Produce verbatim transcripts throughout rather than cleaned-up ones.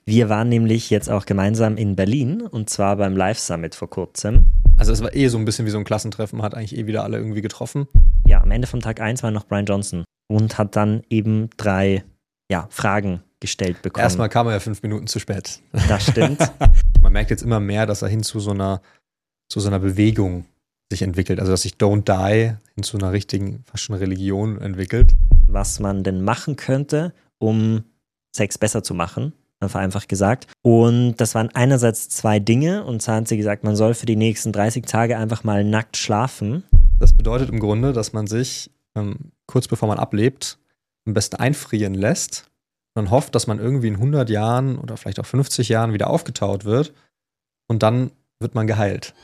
Wir waren nämlich jetzt auch gemeinsam in Berlin und zwar beim Live Summit vor kurzem. Also es war eh so ein bisschen wie so ein Klassentreffen, man hat eigentlich eh wieder alle irgendwie getroffen. Ja, am Ende vom Tag eins war noch Brian Johnson und hat dann eben drei ja, Fragen gestellt bekommen. Erstmal kam er ja fünf Minuten zu spät. Das stimmt. Man merkt jetzt immer mehr, dass er hin zu so einer, zu so einer Bewegung sich entwickelt. Also dass sich Don't Die hin zu einer richtigen, fast schon Religion entwickelt. Was man denn machen könnte, um Sex besser zu machen, vereinfacht gesagt. Und das waren einerseits zwei Dinge. Und zwar hat sie gesagt, man soll für die nächsten dreißig Tage einfach mal nackt schlafen. Das bedeutet im Grunde, dass man sich ähm, kurz bevor man ablebt, am besten einfrieren lässt und hofft, dass man irgendwie in hundert Jahren oder vielleicht auch fünfzig Jahren wieder aufgetaut wird und dann wird man geheilt.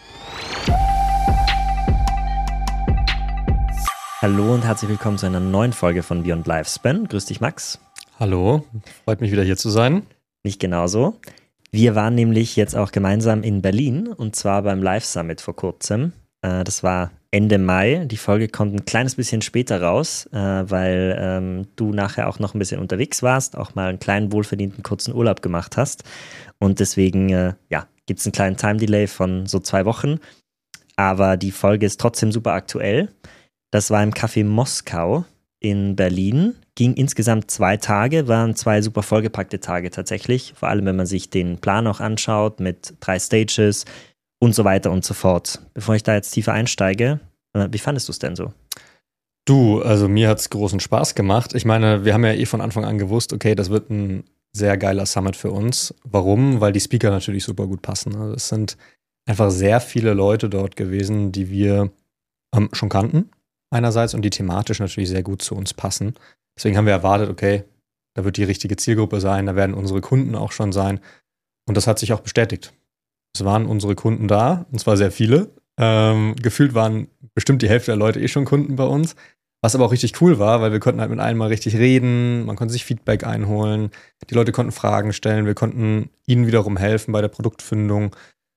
Hallo und herzlich willkommen zu einer neuen Folge von Beyond Lifespan. Grüß dich, Max. Hallo, freut mich wieder hier zu sein. Mich genauso. Wir waren nämlich jetzt auch gemeinsam in Berlin und zwar beim Live Summit vor kurzem. Äh, das war Ende Mai. Die Folge kommt ein kleines bisschen später raus, äh, weil ähm, du nachher auch noch ein bisschen unterwegs warst, auch mal einen kleinen wohlverdienten kurzen Urlaub gemacht hast. Und deswegen äh, ja, gibt es einen kleinen Time-Delay von so zwei Wochen. Aber die Folge ist trotzdem super aktuell. Das war im Café Moskau in Berlin. Ging insgesamt zwei Tage, waren zwei super vollgepackte Tage tatsächlich. Vor allem, wenn man sich den Plan auch anschaut mit drei Stages und so weiter und so fort. Bevor ich da jetzt tiefer einsteige, äh, wie fandest du es denn so? Du, also mir hat es großen Spaß gemacht. Ich meine, wir haben ja eh von Anfang an gewusst, okay, das wird ein sehr geiler Summit für uns. Warum? Weil die Speaker natürlich super gut passen. Also es sind einfach sehr viele Leute dort gewesen, die wir ähm, schon kannten einerseits und die thematisch natürlich sehr gut zu uns passen. Deswegen haben wir erwartet, okay, da wird die richtige Zielgruppe sein, da werden unsere Kunden auch schon sein. Und das hat sich auch bestätigt. Es waren unsere Kunden da, und zwar sehr viele. Ähm, gefühlt waren bestimmt die Hälfte der Leute eh schon Kunden bei uns. Was aber auch richtig cool war, weil wir konnten halt mit allen mal richtig reden, man konnte sich Feedback einholen, die Leute konnten Fragen stellen, wir konnten ihnen wiederum helfen bei der Produktfindung.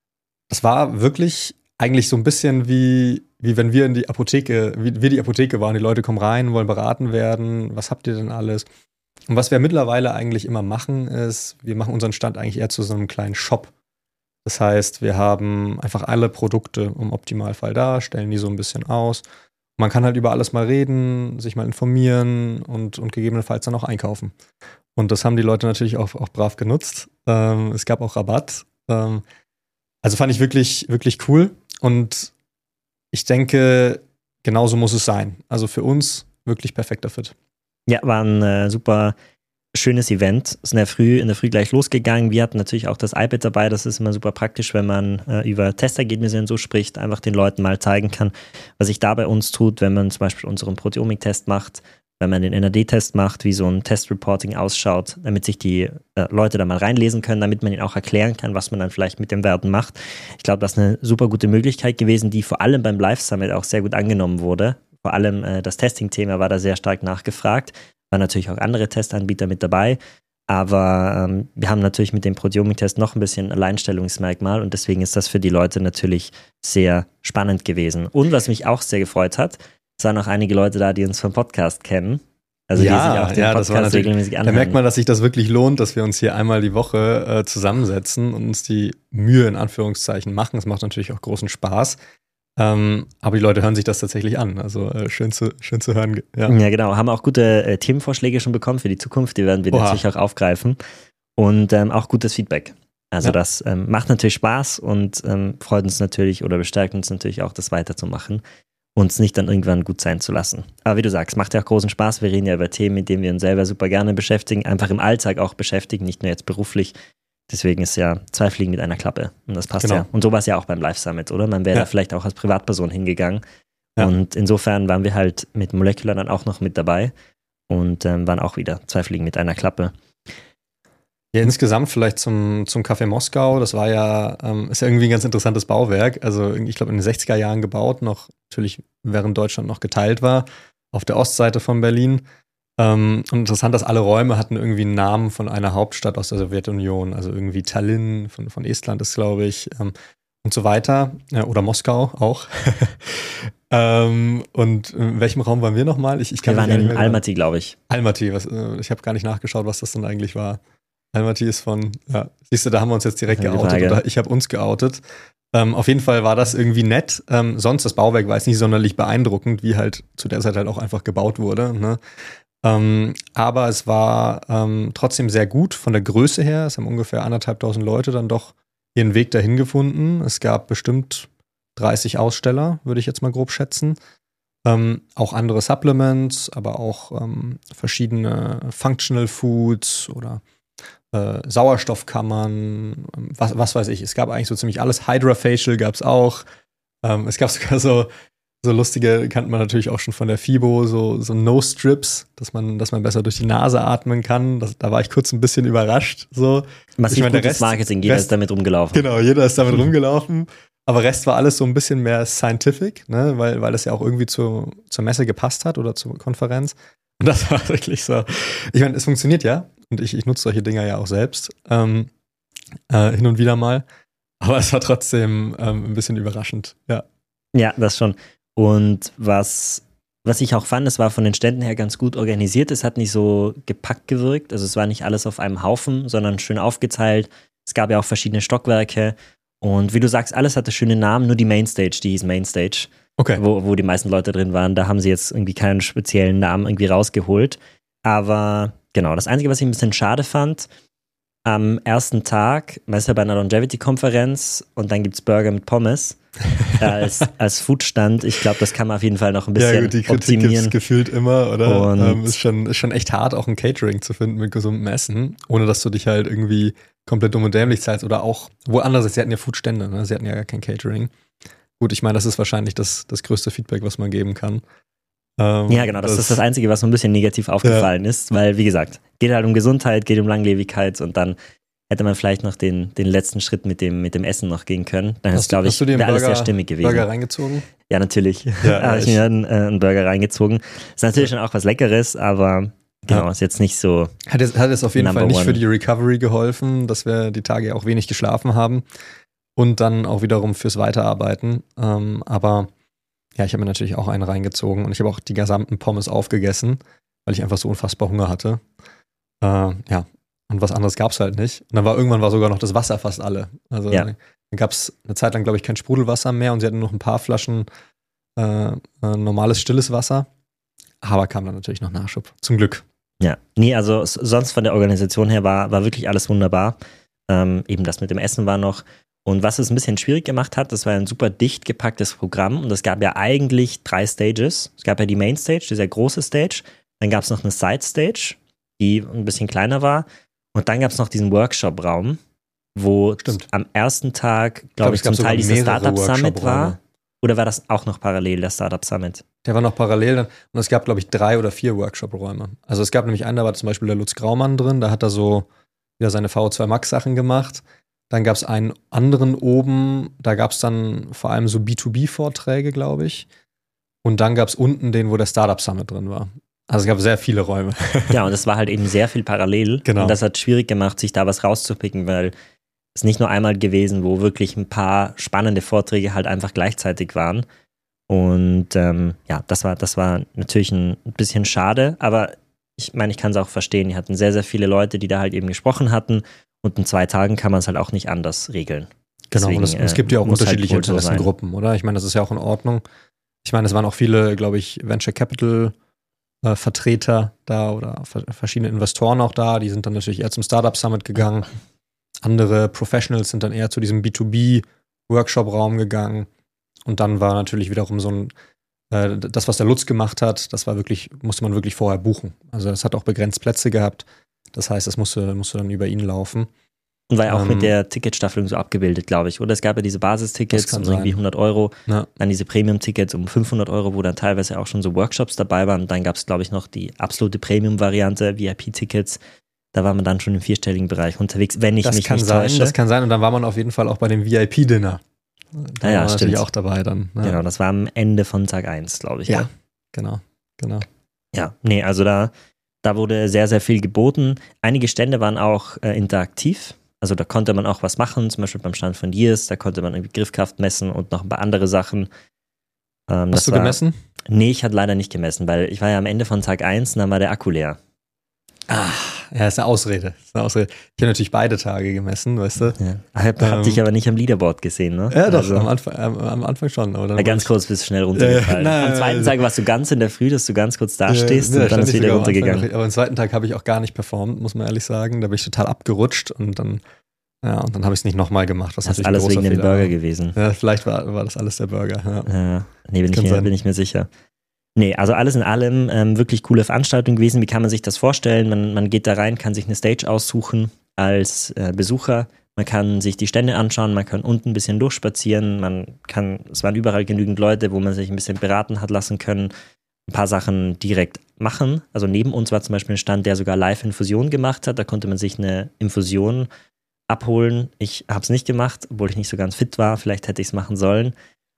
Das war wirklich eigentlich so ein bisschen wie, wie wenn wir in die Apotheke, wie wir die Apotheke waren. Die Leute kommen rein, wollen beraten werden. Was habt ihr denn alles? Und was wir mittlerweile eigentlich immer machen, ist, wir machen unseren Stand eigentlich eher zu so einem kleinen Shop. Das heißt, wir haben einfach alle Produkte im Optimalfall da, stellen die so ein bisschen aus. Man kann halt über alles mal reden, sich mal informieren und, und gegebenenfalls dann auch einkaufen. Und das haben die Leute natürlich auch, auch brav genutzt. Ähm, es gab auch Rabatt. Ähm, also fand ich wirklich, wirklich cool. Und ich denke, genauso muss es sein. Also für uns wirklich perfekter Fit. Ja, war ein äh, super schönes Event. Ist in der Früh, in der Früh gleich losgegangen. Wir hatten natürlich auch das iPad dabei. Das ist immer super praktisch, wenn man äh, über Testergebnisse und so spricht, einfach den Leuten mal zeigen kann, was sich da bei uns tut, wenn man zum Beispiel unseren Proteomik-Test macht, wenn man den N A D-Test macht, wie so ein Test-Reporting ausschaut, damit sich die äh, Leute da mal reinlesen können, damit man ihnen auch erklären kann, was man dann vielleicht mit den Werten macht. Ich glaube, das ist eine super gute Möglichkeit gewesen, die vor allem beim Live Summit auch sehr gut angenommen wurde. Vor allem äh, das Testing-Thema war da sehr stark nachgefragt. Waren natürlich auch andere Testanbieter mit dabei, aber ähm, wir haben natürlich mit dem Proteomik-Test noch ein bisschen Alleinstellungsmerkmal und deswegen ist das für die Leute natürlich sehr spannend gewesen. Und was mich auch sehr gefreut hat, es waren auch einige Leute da, die uns vom Podcast kennen. Also ja, die sich auch den ja, Podcast das war natürlich, regelmäßig anhören. Da merkt man, dass sich das wirklich lohnt, dass wir uns hier einmal die Woche äh, zusammensetzen und uns die Mühe in Anführungszeichen machen. Es macht natürlich auch großen Spaß. Ähm, aber die Leute hören sich das tatsächlich an. Also äh, schön, zu, schön zu hören. Ja, ja genau. Haben auch gute äh, Themenvorschläge schon bekommen für die Zukunft. Die werden wir Oha. natürlich auch aufgreifen. Und ähm, auch gutes Feedback. Also ja. das ähm, macht natürlich Spaß und ähm, freut uns natürlich oder bestärkt uns natürlich auch, das weiterzumachen. Uns nicht dann irgendwann gut sein zu lassen. Aber wie du sagst, macht ja auch großen Spaß. Wir reden ja über Themen, mit denen wir uns selber super gerne beschäftigen, einfach im Alltag auch beschäftigen, nicht nur jetzt beruflich. Deswegen ist ja zwei Fliegen mit einer Klappe. Und das passt genau. ja. Und so war es ja auch beim Live Summit, oder? Man wäre ja. da vielleicht auch als Privatperson hingegangen. Ja. Und insofern waren wir halt mit Molecular dann auch noch mit dabei und ähm, waren auch wieder zwei Fliegen mit einer Klappe. Ja, insgesamt vielleicht zum, zum Café Moskau, das war ja, ähm, ist ja irgendwie ein ganz interessantes Bauwerk, also ich glaube in den sechziger Jahren gebaut, noch natürlich während Deutschland noch geteilt war, auf der Ostseite von Berlin. Ähm, und interessant, dass alle Räume hatten irgendwie einen Namen von einer Hauptstadt aus der Sowjetunion, also irgendwie Tallinn von, von Estland ist, glaube ich, ähm, und so weiter, äh, oder Moskau auch. ähm, und in welchem Raum waren wir nochmal? Ich, ich kann wir mich waren gar nicht in mehr Almaty, glaube ich. Almaty, was, äh, ich habe gar nicht nachgeschaut, was das dann eigentlich war. Almaty ist von, ja, siehst du, da haben wir uns jetzt direkt Ja, die geoutet Frage. oder ich habe uns geoutet. Ähm, auf jeden Fall war das irgendwie nett. Ähm, sonst, das Bauwerk war jetzt nicht sonderlich beeindruckend, wie halt zu der Zeit halt auch einfach gebaut wurde. Ne? Ähm, aber es war ähm, trotzdem sehr gut von der Größe her. Es haben ungefähr anderthalbtausend Leute dann doch ihren Weg dahin gefunden. Es gab bestimmt dreißig Aussteller, würde ich jetzt mal grob schätzen. Ähm, auch andere Supplements, aber auch ähm, verschiedene Functional Foods oder äh, Sauerstoffkammern, ähm, was, was weiß ich. Es gab eigentlich so ziemlich alles. Hydrafacial gab es auch. Ähm, es gab sogar so, so lustige, kannte man natürlich auch schon von der FIBO, so, so Nose-Strips, dass man, dass man besser durch die Nase atmen kann. Das, da war ich kurz ein bisschen überrascht. So. Massiv Ich meine, der gutes Rest- Marketing, jeder Rest- ist damit rumgelaufen. Genau, jeder ist damit rumgelaufen. Aber Rest war alles so ein bisschen mehr scientific, ne? weil, weil das ja auch irgendwie zu, zur Messe gepasst hat oder zur Konferenz. Und das war wirklich so. Ich meine, es funktioniert ja. Und ich, ich nutze solche Dinger ja auch selbst. Ähm, äh, hin und wieder mal. Aber es war trotzdem ähm, ein bisschen überraschend. Ja. Ja, das schon. Und was, was ich auch fand, es war von den Ständen her ganz gut organisiert. Es hat nicht so gepackt gewirkt. Also es war nicht alles auf einem Haufen, sondern schön aufgeteilt. Es gab ja auch verschiedene Stockwerke. Und wie du sagst, alles hatte schöne Namen, nur die Mainstage, die hieß Mainstage, Okay. wo, wo die meisten Leute drin waren. Da haben sie jetzt irgendwie keinen speziellen Namen irgendwie rausgeholt. Aber genau, das Einzige, was ich ein bisschen schade fand, am ersten Tag, man ist ja bei einer Longevity-Konferenz und dann gibt's Burger mit Pommes als, als Foodstand. Ich glaube, das kann man auf jeden Fall noch ein bisschen Ja, gut, die Kritik gibt optimieren. es gefühlt immer, oder? Und- Ähm, ist, schon, ist schon echt hart, auch ein Catering zu finden mit gesundem Essen, ohne dass du dich halt irgendwie komplett dumm und dämlich zahlst. Oder auch, wo andererseits, sie hatten ja Foodstände, ne? Sie hatten ja gar kein Catering. Gut, ich meine, das ist wahrscheinlich das, das größte Feedback, was man geben kann. Ähm, Ja, genau, das, ist das Einzige, was so ein bisschen negativ aufgefallen ist, weil, wie gesagt, geht halt um Gesundheit, geht um Langlebigkeit und dann hätte man vielleicht noch den, den letzten Schritt mit dem, mit dem Essen noch gehen können. Dann ist, Hast du- glaube hast ich, du dir einen wäre alles sehr Burger- stimmig gewesen. Burger reingezogen? Ja, natürlich. Ja, da habe ich ich- mir einen, äh, einen Burger reingezogen. Ist natürlich schon auch was Leckeres, aber genau, Ja. ist jetzt nicht so. Hat es, hat es auf jeden Number Fall nicht one. für die Recovery geholfen, dass wir die Tage ja auch wenig geschlafen haben und dann auch wiederum fürs Weiterarbeiten. Ähm, aber ja, ich habe mir natürlich auch einen reingezogen und ich habe auch die gesamten Pommes aufgegessen, weil ich einfach so unfassbar Hunger hatte. Äh, ja, und was anderes gab es halt nicht. Und dann war irgendwann war sogar noch das Wasser fast alle. Also Ja. dann gab es eine Zeit lang, glaube ich, kein Sprudelwasser mehr und sie hatten noch ein paar Flaschen äh, äh, normales, stilles Wasser. Aber kam dann natürlich noch Nachschub. Zum Glück. Ja, nee, also s- sonst von der Organisation her war, war wirklich alles wunderbar. Ähm, eben das mit dem Essen war noch. Und was es ein bisschen schwierig gemacht hat, das war ein super dicht gepacktes Programm. Und es gab ja eigentlich drei Stages. Es gab ja die Main Stage, die sehr große Stage. Dann gab es noch eine Side Stage, die ein bisschen kleiner war. Und dann gab es noch diesen Workshop-Raum, wo Stimmt. am ersten Tag, glaub, glaube es ich, gab zum Teil sogar dieser mehrere Startup Summit war. Workshop-Räume. Oder war das auch noch parallel, der Startup Summit? Der war noch parallel dann. Und es gab, glaube ich, drei oder vier Workshop-Räume. Also es gab nämlich einen, da war zum Beispiel der Lutz Graumann drin, da hat er so wieder seine V O zwei Max-Sachen gemacht. Dann gab es einen anderen oben, da gab es dann vor allem so B zwei B-Vorträge, glaube ich. Und dann gab es unten den, wo der Startup Summit drin war. Also es gab sehr viele Räume. Ja, und es war halt eben sehr viel parallel. Genau. Und das hat schwierig gemacht, sich da was rauszupicken, weil es nicht nur einmal gewesen, wo wirklich ein paar spannende Vorträge halt einfach gleichzeitig waren. Und ähm, ja, das war, das war natürlich ein bisschen schade, aber ich meine, ich kann es auch verstehen. Die hatten sehr, sehr viele Leute, die da halt eben gesprochen hatten. Und in zwei Tagen kann man es halt auch nicht anders regeln. Genau, Deswegen, und es, und es äh, gibt ja auch muss halt unterschiedliche wohl so sein. Interessengruppen, oder? Ich meine, das ist ja auch in Ordnung. Ich meine, es waren auch viele, glaube ich, Venture Capital äh, Vertreter da oder ver- verschiedene Investoren auch da. Die sind dann natürlich eher zum Startup Summit gegangen. Andere Professionals sind dann eher zu diesem B zwei B Workshop-Raum gegangen. Und dann war natürlich wiederum so ein, äh, das, was der Lutz gemacht hat, das war wirklich, musste man wirklich vorher buchen. Also es hat auch begrenzt Plätze gehabt. Das heißt, das musste, musste dann über ihn laufen. Und war ja auch Ähm, mit der Ticketstaffelung so abgebildet, glaube ich. Oder es gab ja diese Das Basistickets kann um irgendwie sein. hundert Euro, Ja. dann diese Premium-Tickets um fünfhundert Euro, wo dann teilweise auch schon so Workshops dabei waren. Und dann gab es, glaube ich, noch die absolute Premium-Variante, V I P-Tickets. Da war man dann schon im vierstelligen Bereich unterwegs, wenn ich Das mich kann nicht sein, täusche. das kann sein. Und dann war man auf jeden Fall auch bei dem V I P-Dinner. Da Ah ja, war man natürlich stimmt. auch dabei dann. Ne? Genau, das war am Ende von Tag eins, glaube ich. Ja, genau, genau. Ja, nee, also da, da wurde sehr, sehr viel geboten. Einige Stände waren auch äh, interaktiv. Also da konnte man auch was machen, zum Beispiel beim Stand von Diers, da konnte man irgendwie Griffkraft messen und noch ein paar andere Sachen. Ähm, das Hast du war, gemessen? Nee, ich hatte leider nicht gemessen, weil ich war ja am Ende von Tag eins und dann war der Akku leer. Ah, ja, ist eine Ausrede. Ist eine Ausrede. Ich habe natürlich beide Tage gemessen, weißt du. Ja. Ich habe ähm, dich aber nicht am Leaderboard gesehen, ne? Ja, doch, also, am, Anfang, am, am Anfang schon. Aber dann ja, ganz kurz bist du schnell runtergefallen. Äh, nein, am zweiten Tag warst du ganz in der Früh, dass du ganz kurz dastehst äh, und dann ist wieder runtergegangen. Noch, aber am zweiten Tag habe ich auch gar nicht performt, muss man ehrlich sagen. Da bin ich total abgerutscht und dann, ja, und dann habe ich es nicht nochmal gemacht. Was das ist alles wegen dem Burger gewesen. Ja, vielleicht war, war das alles der Burger. Ja, ja nee, bin ich, mir, bin ich mir sicher. Nee, also alles in allem ähm, wirklich coole Veranstaltung gewesen. Wie kann man sich das vorstellen? Man, man geht da rein, kann sich eine Stage aussuchen als äh, Besucher. Man kann sich die Stände anschauen, man kann unten ein bisschen durchspazieren. Man kann, es waren überall genügend Leute, wo man sich ein bisschen beraten hat lassen können. Ein paar Sachen direkt machen. Also neben uns war zum Beispiel ein Stand, der sogar Live-Infusion gemacht hat. Da konnte man sich eine Infusion abholen. Ich habe es nicht gemacht, obwohl ich nicht so ganz fit war. Vielleicht hätte ich es machen sollen.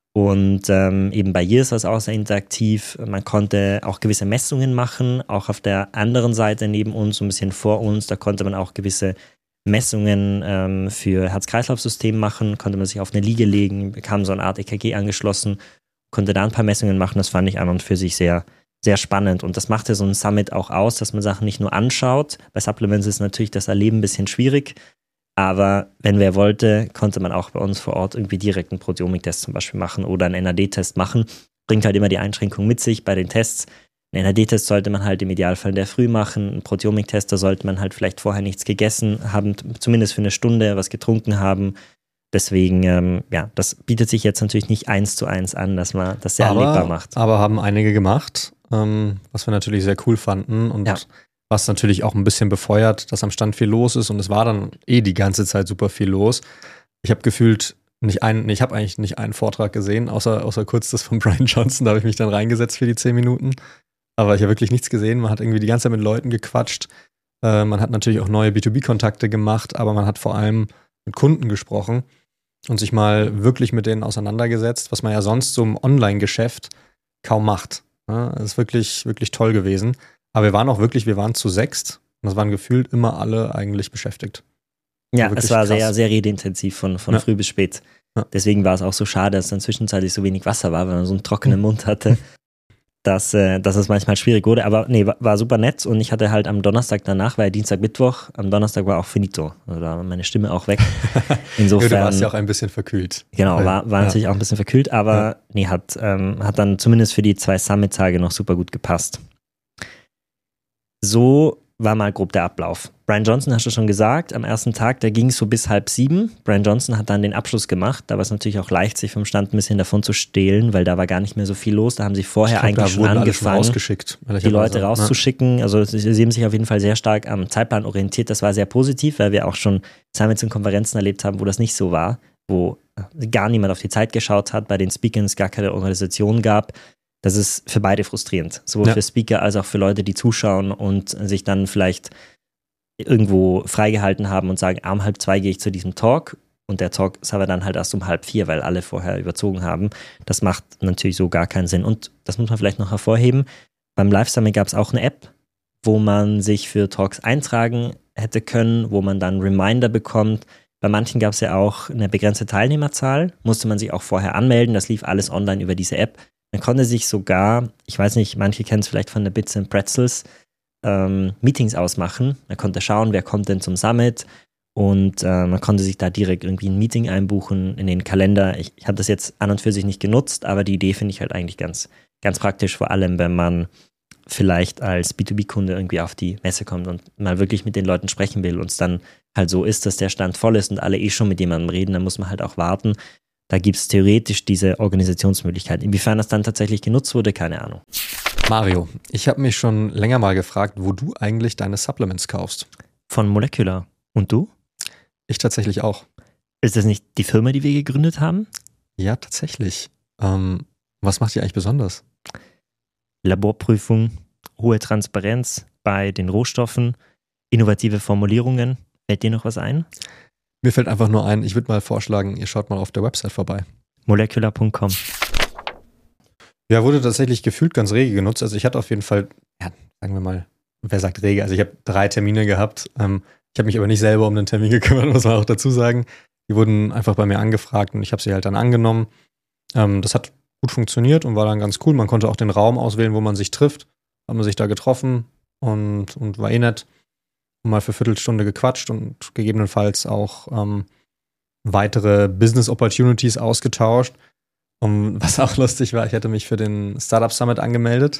Und ähm, eben bei Years war es auch sehr interaktiv. Man konnte auch gewisse Messungen machen, auch auf der anderen Seite neben uns, so ein bisschen vor uns. Da konnte man auch gewisse Messungen ähm, für Herz-Kreislauf-System machen, konnte man sich auf eine Liege legen, bekam so eine Art E K G angeschlossen, konnte da ein paar Messungen machen. Das fand ich an und für sich sehr, sehr spannend. Und das machte so ein Summit auch aus, dass man Sachen nicht nur anschaut. Bei Supplements ist natürlich das Erleben ein bisschen schwierig. Aber wenn wer wollte, konnte man auch bei uns vor Ort irgendwie direkt einen Proteomik-Test zum Beispiel machen oder einen N A D-Test machen. Bringt halt immer die Einschränkung mit sich bei den Tests. Einen N A D-Test sollte man halt im Idealfall in der Früh machen. Einen Proteomik-Test, da sollte man halt vielleicht vorher nichts gegessen haben, zumindest für eine Stunde was getrunken haben. Deswegen, ähm, ja, das bietet sich jetzt natürlich nicht eins zu eins an, dass man das sehr aber, erlebbar macht. Aber haben einige gemacht, ähm, was wir natürlich sehr cool fanden und ja. Was natürlich auch ein bisschen befeuert, dass am Stand viel los ist und es war dann eh die ganze Zeit super viel los. Ich habe gefühlt nicht einen, ich habe eigentlich nicht einen Vortrag gesehen, außer, außer kurz das von Brian Johnson, da habe ich mich dann reingesetzt für die zehn Minuten. Aber ich habe wirklich nichts gesehen, man hat irgendwie die ganze Zeit mit Leuten gequatscht, äh, man hat natürlich auch neue B zwei B-Kontakte gemacht, aber man hat vor allem mit Kunden gesprochen und sich mal wirklich mit denen auseinandergesetzt, was man ja sonst so im Online-Geschäft kaum macht. Ja, das ist wirklich, wirklich toll gewesen. Aber wir waren auch wirklich, wir waren zu sechst und es waren gefühlt immer alle eigentlich beschäftigt. Ja, es war krass. sehr, sehr redeintensiv von, von ja. früh bis spät. Ja. Deswegen war es auch so schade, dass dann zwischenzeitlich so wenig Wasser war, weil man so einen trockenen Mund hatte, dass, äh, dass es manchmal schwierig wurde. Aber nee, war, war super nett und ich hatte halt am Donnerstag danach, war ja Dienstag, Mittwoch, am Donnerstag war auch finito. Also da war meine Stimme auch weg. Insofern, ja, du warst ja auch ein bisschen verkühlt. Genau, war, war ja. natürlich auch ein bisschen verkühlt, aber ja. nee, hat, ähm, hat dann zumindest für die zwei Summit-Tage noch super gut gepasst. So war mal grob der Ablauf. Brian Johnson, hast du schon gesagt, am ersten Tag, da ging es so bis halb sieben. Brian Johnson hat dann den Abschluss gemacht. Da war es natürlich auch leicht, sich vom Stand ein bisschen davon zu stehlen, weil da war gar nicht mehr so viel los. Da haben sie vorher glaub, eigentlich schon angefangen, schon die Leute rauszuschicken. Also sie, sie haben sich auf jeden Fall sehr stark am Zeitplan orientiert. Das war sehr positiv, weil wir auch schon Summits und Konferenzen erlebt haben, wo das nicht so war, wo gar niemand auf die Zeit geschaut hat, bei den Speakern es gar keine Organisation gab. Das ist für beide frustrierend, sowohl ja. für Speaker als auch für Leute, die zuschauen und sich dann vielleicht irgendwo freigehalten haben und sagen, um halb zwei gehe ich zu diesem Talk und der Talk ist aber dann halt erst um halb vier, weil alle vorher überzogen haben. Das macht natürlich so gar keinen Sinn und das muss man vielleicht noch hervorheben. Beim Live Summit gab es auch eine App, wo man sich für Talks eintragen hätte können, wo man dann Reminder bekommt. Bei manchen gab es ja auch eine begrenzte Teilnehmerzahl, musste man sich auch vorher anmelden, das lief alles online über diese App. Man konnte sich sogar, ich weiß nicht, manche kennen es vielleicht von der Bits and Pretzels, ähm, Meetings ausmachen. Man konnte schauen, wer kommt denn zum Summit und äh, man konnte sich da direkt irgendwie ein Meeting einbuchen in den Kalender. Ich, ich habe das jetzt an und für sich nicht genutzt, aber die Idee finde ich halt eigentlich ganz, ganz praktisch, vor allem wenn man vielleicht als B zwei B-Kunde irgendwie auf die Messe kommt und mal wirklich mit den Leuten sprechen will und es dann halt so ist, dass der Stand voll ist und alle eh schon mit jemandem reden, dann muss man halt auch warten. Da gibt es theoretisch diese Organisationsmöglichkeit. Inwiefern das dann tatsächlich genutzt wurde, keine Ahnung. Mario, ich habe mich schon länger mal gefragt, wo du eigentlich deine Supplements kaufst. Von Molecular. Und du? Ich tatsächlich auch. Ist das nicht die Firma, die wir gegründet haben? Ja, tatsächlich. Ähm, was macht die eigentlich besonders? Laborprüfung, hohe Transparenz bei den Rohstoffen, innovative Formulierungen. Fällt dir noch was ein? Mir fällt einfach nur ein, ich würde mal vorschlagen, ihr schaut mal auf der Website vorbei. molecular punkt com. Ja, wurde tatsächlich gefühlt ganz rege genutzt. Also ich hatte auf jeden Fall, ja, sagen wir mal, wer sagt rege? Also ich habe drei Termine gehabt. Ähm, ich habe mich aber nicht selber um den Termin gekümmert, muss man auch dazu sagen. Die wurden einfach bei mir angefragt und ich habe sie halt dann angenommen. Ähm, das hat gut funktioniert und war dann ganz cool. Man konnte auch den Raum auswählen, wo man sich trifft. Hat man sich da getroffen, und, und war eh nett. Mal für Viertelstunde gequatscht und gegebenenfalls auch ähm, weitere Business Opportunities ausgetauscht. Und was auch lustig war, ich hatte mich für den Startup Summit angemeldet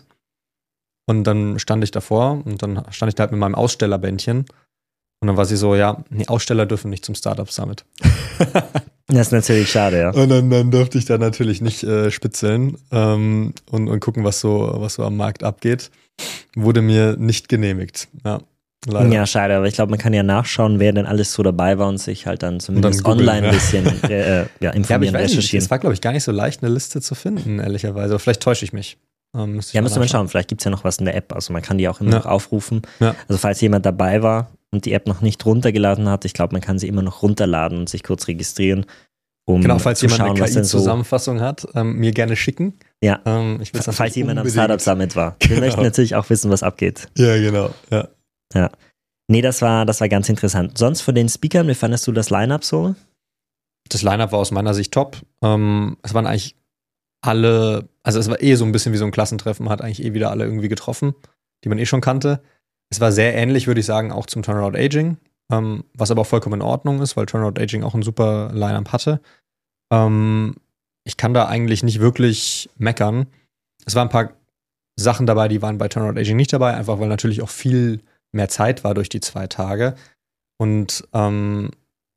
und dann stand ich davor und dann stand ich da halt mit meinem Ausstellerbändchen und dann war sie so, ja, nee, Aussteller dürfen nicht zum Startup Summit. Das ist natürlich schade, ja. Und dann, dann durfte ich da natürlich nicht äh, spitzeln ähm, und, und gucken, was so, was so am Markt abgeht. Wurde mir nicht genehmigt, ja. Leider. Ja, schade, aber ich glaube, man kann ja nachschauen, wer denn alles so dabei war und sich halt dann zumindest dann googeln, online ein ja. bisschen äh, ja, informieren, ja, aber ich weiß recherchieren. Nicht, es war, glaube ich, gar nicht so leicht, eine Liste zu finden, ehrlicherweise. Aber vielleicht täusche ich mich. Ähm, ja, müsste man schauen. Vielleicht gibt es ja noch was in der App. Also man kann die auch immer ja. noch aufrufen. Ja. Also falls jemand dabei war und die App noch nicht runtergeladen hat, ich glaube, man kann sie immer noch runterladen und sich kurz registrieren, um genau, falls zu jemand schauen, eine was denn so... Zusammenfassung hat, ähm, mir gerne schicken. Ja, ähm, ich falls jemand am Startup Summit war. Genau. Wir möchten natürlich auch wissen, was abgeht. Ja, genau. Ja. Ja. Nee, das war, das war ganz interessant. Sonst von den Speakern, wie fandest du das Line-Up so? Das Line-Up war aus meiner Sicht top. Ähm, es waren eigentlich alle, also es war eh so ein bisschen wie so ein Klassentreffen, man hat eigentlich eh wieder alle irgendwie getroffen, die man eh schon kannte. Es war sehr ähnlich, würde ich sagen, auch zum Turnaround Aging, ähm, was aber auch vollkommen in Ordnung ist, weil Turnaround Aging auch ein super Line-Up hatte. Ähm, ich kann da eigentlich nicht wirklich meckern. Es waren ein paar Sachen dabei, die waren bei Turnaround Aging nicht dabei, einfach weil natürlich auch viel mehr Zeit war durch die zwei Tage. Und ähm,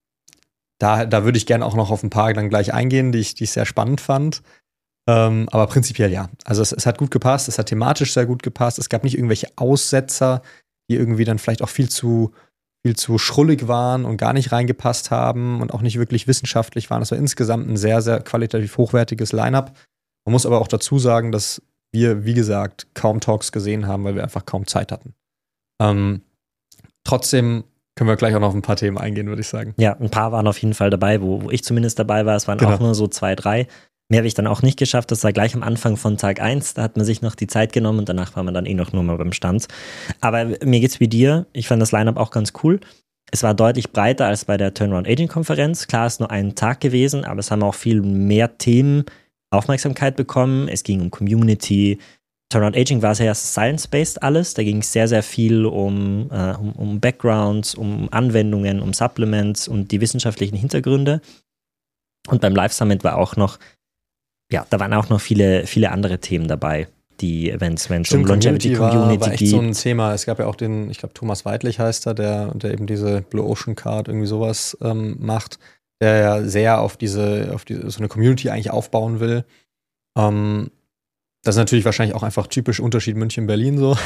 da, da würde ich gerne auch noch auf ein paar dann gleich eingehen, die ich, die ich sehr spannend fand. Ähm, aber prinzipiell ja. Also es, es hat gut gepasst, es hat thematisch sehr gut gepasst. Es gab nicht irgendwelche Aussetzer, die irgendwie dann vielleicht auch viel zu, viel zu schrullig waren und gar nicht reingepasst haben und auch nicht wirklich wissenschaftlich waren. Es war insgesamt ein sehr, sehr qualitativ hochwertiges Line-Up. Man muss aber auch dazu sagen, dass wir, wie gesagt, kaum Talks gesehen haben, weil wir einfach kaum Zeit hatten. Ähm, trotzdem können wir gleich auch noch auf ein paar Themen eingehen, würde ich sagen. Ja, ein paar waren auf jeden Fall dabei, wo, wo ich zumindest dabei war. Es waren Genau. auch nur so zwei, drei. Mehr habe ich dann auch nicht geschafft. Das war gleich am Anfang von Tag eins. Da hat man sich noch die Zeit genommen und danach war man dann eh noch nur mal beim Stand. Aber mir geht's wie dir. Ich fand das Line-Up auch ganz cool. Es war deutlich breiter als bei der Turnaround Aging Konferenz. Klar, es ist nur ein Tag gewesen, aber es haben auch viel mehr Themen Aufmerksamkeit bekommen. Es ging um Community. Turnaround Aging war sehr science-based alles. Da ging es sehr, sehr viel um, äh, um, um Backgrounds, um Anwendungen, um Supplements und die wissenschaftlichen Hintergründe. Und beim Live Summit war auch noch, ja, da waren auch noch viele, viele andere Themen dabei, die Events, wenn es um Longevity Community, Community war, war echt geht. so ein Thema. Es gab ja auch den, ich glaube, Thomas Weidlich heißt er, der, der eben diese Blue Ocean Card irgendwie sowas ähm, macht, der ja sehr auf diese, auf diese, so eine Community eigentlich aufbauen will. Ähm, Das ist natürlich wahrscheinlich auch einfach typisch Unterschied München-Berlin so.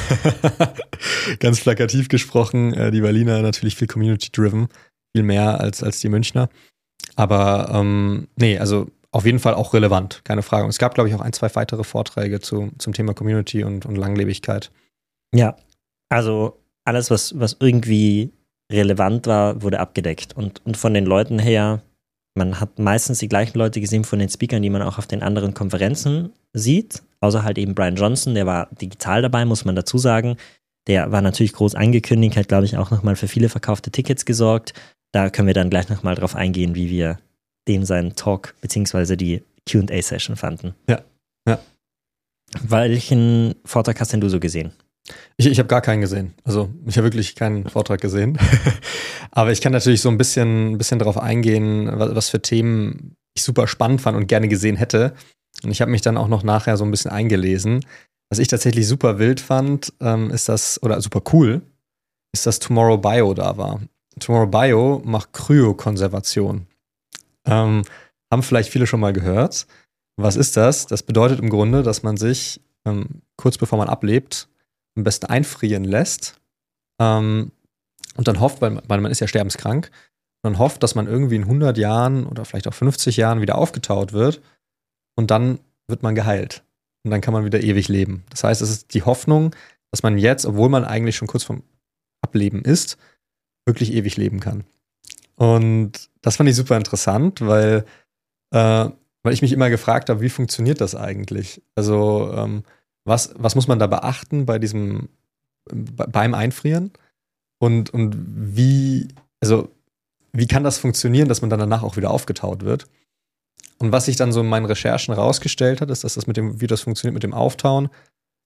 Ganz plakativ gesprochen. Äh, die Berliner natürlich viel Community-driven, viel mehr als, als die Münchner. Aber ähm, nee, also auf jeden Fall auch relevant, keine Frage. Und es gab, glaube ich, auch ein, zwei weitere Vorträge zu, zum Thema Community und, und Langlebigkeit. Ja, also alles, was, was irgendwie relevant war, wurde abgedeckt. Und, und von den Leuten her, man hat meistens die gleichen Leute gesehen von den Speakern, die man auch auf den anderen Konferenzen sieht. Außer halt eben Brian Johnson, der war digital dabei, muss man dazu sagen. Der war natürlich groß angekündigt, hat, glaube ich, auch nochmal für viele verkaufte Tickets gesorgt. Da können wir dann gleich nochmal drauf eingehen, wie wir den seinen Talk beziehungsweise die Q und A-Session fanden. Ja, ja. Welchen Vortrag hast denn du so gesehen? Ich, ich habe gar keinen gesehen. Also ich habe wirklich keinen Vortrag gesehen. Aber ich kann natürlich so ein bisschen, ein bisschen darauf eingehen, was, was für Themen ich super spannend fand und gerne gesehen hätte. Und ich habe mich dann auch noch nachher so ein bisschen eingelesen. Was ich tatsächlich super wild fand, ähm, ist das, oder super cool, ist, dass Tomorrow Bio da war. Tomorrow Bio macht Kryokonservation. Ähm, haben vielleicht viele schon mal gehört. Was ist das? Das bedeutet im Grunde, dass man sich ähm, kurz bevor man ablebt, am besten einfrieren lässt ähm, und dann hofft, weil, weil man ist ja sterbenskrank, man hofft, dass man irgendwie in hundert Jahren oder vielleicht auch fünfzig Jahren wieder aufgetaut wird und dann wird man geheilt und dann kann man wieder ewig leben. Das heißt, es ist die Hoffnung, dass man jetzt, obwohl man eigentlich schon kurz vorm Ableben ist, wirklich ewig leben kann. Und das fand ich super interessant, weil, äh, weil ich mich immer gefragt habe, wie funktioniert das eigentlich? Also ähm, Was, was muss man da beachten bei diesem, beim Einfrieren? Und, und wie, also, wie kann das funktionieren, dass man dann danach auch wieder aufgetaut wird? Und was sich dann so in meinen Recherchen rausgestellt hat, ist, dass das mit dem, wie das funktioniert mit dem Auftauen,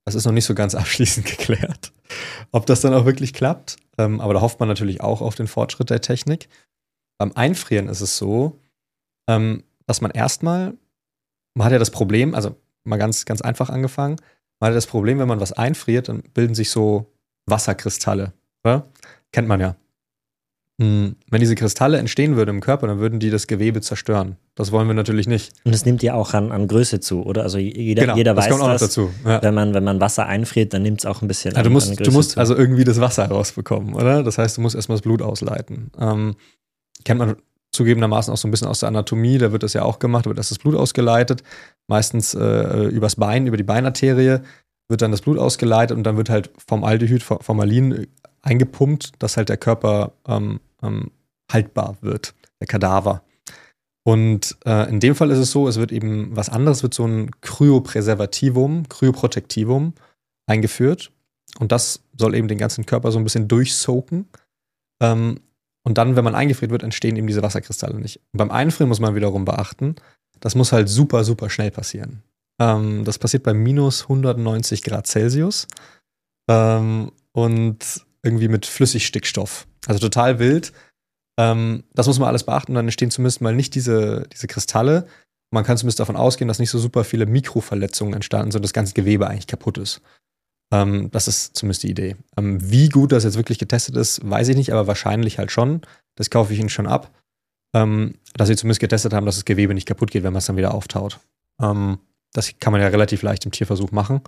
Das ist noch nicht so ganz abschließend geklärt, ob das dann auch wirklich klappt. Ähm, aber da hofft man natürlich auch auf den Fortschritt der Technik. Beim Einfrieren ist es so, ähm, dass man erstmal, man hat ja das Problem, also mal ganz, ganz einfach angefangen, man hat ja das Problem, wenn man was einfriert, dann bilden sich so Wasserkristalle, oder? Kennt man ja. Wenn diese Kristalle entstehen würden im Körper, dann würden die das Gewebe zerstören. Das wollen wir natürlich nicht. Und es nimmt ja auch an, an Größe zu, oder? Also jeder, genau, jeder das weiß kommt auch noch das, dazu. Ja. wenn, man, wenn man Wasser einfriert, dann nimmt es auch ein bisschen ja, an, du musst, an Größe du musst zu. also irgendwie das Wasser rausbekommen, oder? Das heißt, du musst erstmal das Blut ausleiten. Ähm, kennt man zugegebenermaßen auch so ein bisschen aus der Anatomie, da wird das ja auch gemacht, da wird erst das Blut ausgeleitet, meistens äh, übers Bein, über die Beinarterie wird dann das Blut ausgeleitet und dann wird halt Formaldehyd, Formalin eingepumpt, dass halt der Körper ähm, ähm, haltbar wird, der Kadaver. Und äh, in dem Fall ist es so, es wird eben was anderes, wird so ein Kryopräservativum, Kryoprotektivum eingeführt. Und das soll eben den ganzen Körper so ein bisschen durchsoaken. Ähm, und dann, wenn man eingefriert wird, entstehen eben diese Wasserkristalle nicht. Und beim Einfrieren muss man wiederum beachten, das muss halt super, super schnell passieren. Ähm, das passiert bei minus hundertneunzig Grad Celsius. Ähm, und irgendwie mit Flüssigstickstoff. Also total wild. Ähm, das muss man alles beachten. Dann entstehen zumindest mal nicht diese, diese Kristalle. Man kann zumindest davon ausgehen, dass nicht so super viele Mikroverletzungen entstanden sind, das ganze Gewebe eigentlich kaputt ist. Ähm, das ist zumindest die Idee. Ähm, wie gut das jetzt wirklich getestet ist, weiß ich nicht, aber wahrscheinlich halt schon. Das kaufe ich Ihnen schon ab. Ähm, dass sie zumindest getestet haben, dass das Gewebe nicht kaputt geht, wenn man es dann wieder auftaut. Ähm, das kann man ja relativ leicht im Tierversuch machen.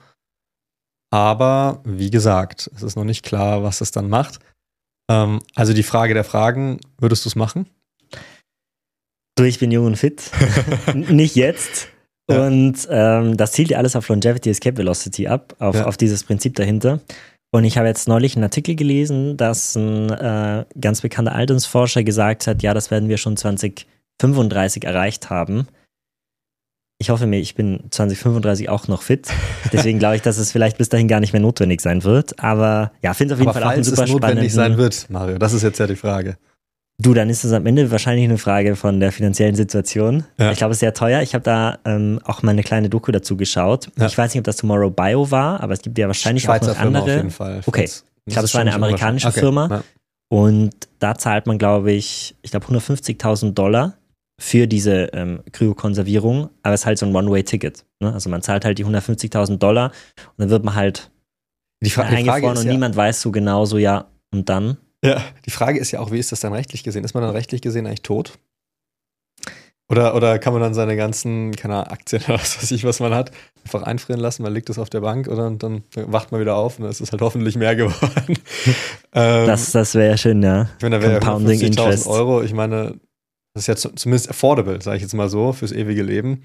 Aber wie gesagt, es ist noch nicht klar, was es dann macht. Ähm, also die Frage der Fragen, würdest du es machen? Du, ich bin jung und fit. Nicht jetzt. Ja. Und ähm, das zielt ja alles auf Longevity Escape Velocity ab, auf, ja. auf dieses Prinzip dahinter. Und ich habe jetzt neulich einen Artikel gelesen, dass ein äh, ganz bekannter Altersforscher gesagt hat, ja, das werden wir schon zwanzig fünfunddreißig erreicht haben. Ich hoffe mir, ich bin zwanzig fünfunddreißig auch noch fit. Deswegen glaube ich, dass es vielleicht bis dahin gar nicht mehr notwendig sein wird. Aber ja, finde es auf jeden Aber Fall auch einen super spannenden... falls es notwendig sein spannenden... wird, Mario, das ist jetzt ja die Frage. Du, dann ist es am Ende wahrscheinlich eine Frage von der finanziellen Situation. Ja. Ich glaube, es ist sehr teuer. Ich habe da ähm, auch mal eine kleine Doku dazu geschaut. Ja. Ich weiß nicht, ob das Tomorrow Bio war, aber es gibt ja wahrscheinlich Schweizer auch noch andere. Firma auf jeden Fall. Okay, ich glaube, es war eine amerikanische okay. Firma. Ja. Und da zahlt man, glaube ich, ich glaube hundertfünfzigtausend Dollar für diese ähm, Kryokonservierung, aber es ist halt so ein One-Way-Ticket. Ne? Also man zahlt halt die hundertfünfzigtausend Dollar und dann wird man halt die Fra- eingefroren und ja, niemand weiß so genau so, ja, und dann? Ja, die Frage ist ja auch, wie ist das dann rechtlich gesehen? Ist man dann rechtlich gesehen eigentlich tot? Oder, oder kann man dann seine ganzen, keine Ahnung, Aktien oder was weiß ich, was man hat, einfach einfrieren lassen, man legt das auf der Bank oder und dann wacht man wieder auf und dann ist es halt hoffentlich mehr geworden. ähm, das das wäre ja schön, ja. Ich meine, da wäre ja fünfzigtausend Euro, ich meine, das ist ja z- zumindest affordable, sage ich jetzt mal so, fürs ewige Leben.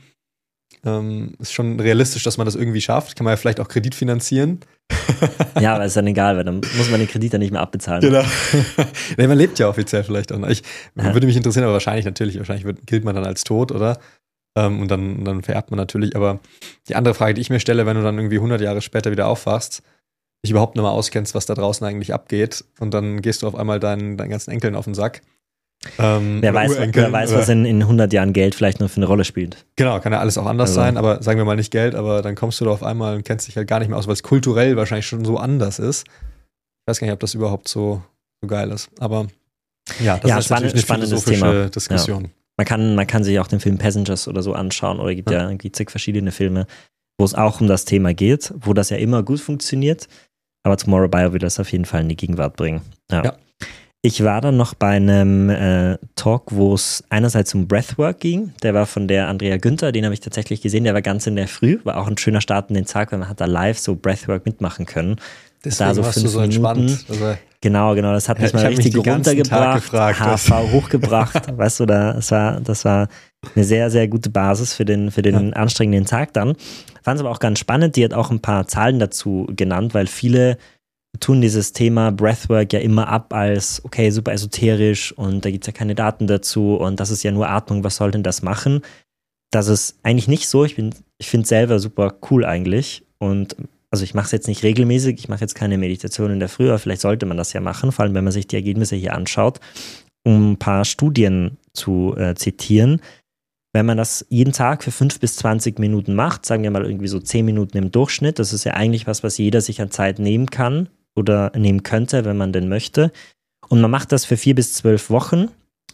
Ähm, ist schon realistisch, dass man das irgendwie schafft. Kann man ja vielleicht auch Kredit finanzieren. Ja, aber ist dann egal, weil dann muss man den Kredit dann nicht mehr abbezahlen. Genau. Nee, man lebt ja offiziell vielleicht auch noch. Ich, ja. Würde mich interessieren, aber wahrscheinlich natürlich, wahrscheinlich wird, gilt man dann als tot, oder? Ähm, und dann, dann vererbt man natürlich. Aber die andere Frage, die ich mir stelle, wenn du dann irgendwie hundert Jahre später wieder aufwachst, dich überhaupt nicht mehr auskennst, was da draußen eigentlich abgeht und dann gehst du auf einmal deinen, deinen ganzen Enkeln auf den Sack. Ähm, wer weiß, wer weiß was in, in hundert Jahren Geld vielleicht noch für eine Rolle spielt. Genau, kann ja alles auch anders also. sein, aber sagen wir mal nicht Geld, aber dann kommst du da auf einmal und kennst dich halt gar nicht mehr aus, weil es kulturell wahrscheinlich schon so anders ist. Ich weiß gar nicht, ob das überhaupt so, so geil ist, aber ja, das ja, ist spannend, natürlich eine philosophische Thema. Diskussion. Ja. Man kann, man kann sich auch den Film Passengers oder so anschauen oder gibt ja, ja irgendwie zig verschiedene Filme, wo es auch um das Thema geht, wo das ja immer gut funktioniert, aber Tomorrow Bio will das auf jeden Fall in die Gegenwart bringen. Ja. ja. Ich war dann noch bei einem äh, Talk, wo es einerseits um Breathwork ging. Der war von der Andrea Günther, den habe ich tatsächlich gesehen. Der war ganz in der Früh, war auch ein schöner Start in den Tag, weil man hat da live so Breathwork mitmachen können. Deswegen da so warst fünf du so Minuten. Entspannt. Also Genau, genau. Das hat mich ja, mal richtig mich runtergebracht, gefragt, H V hochgebracht. Weißt du, da, das, war, das war eine sehr, sehr gute Basis für den, für den ja. anstrengenden Tag dann. Fand es aber auch ganz spannend. Die hat auch ein paar Zahlen dazu genannt, weil viele tun dieses Thema Breathwork ja immer ab als, okay, super esoterisch und da gibt es ja keine Daten dazu und das ist ja nur Atmung, was soll denn das machen? Das ist eigentlich nicht so. Ich, bin, ich finde es selber super cool eigentlich und also ich mache es jetzt nicht regelmäßig, ich mache jetzt keine Meditation in der Früh, aber vielleicht sollte man das ja machen, vor allem wenn man sich die Ergebnisse hier anschaut, um ein paar Studien zu äh, zitieren. Wenn man das jeden Tag für fünf bis zwanzig Minuten macht, sagen wir mal irgendwie so zehn Minuten im Durchschnitt, das ist ja eigentlich was, was jeder sich an Zeit nehmen kann oder nehmen könnte, wenn man denn möchte. Und man macht das für vier bis zwölf Wochen,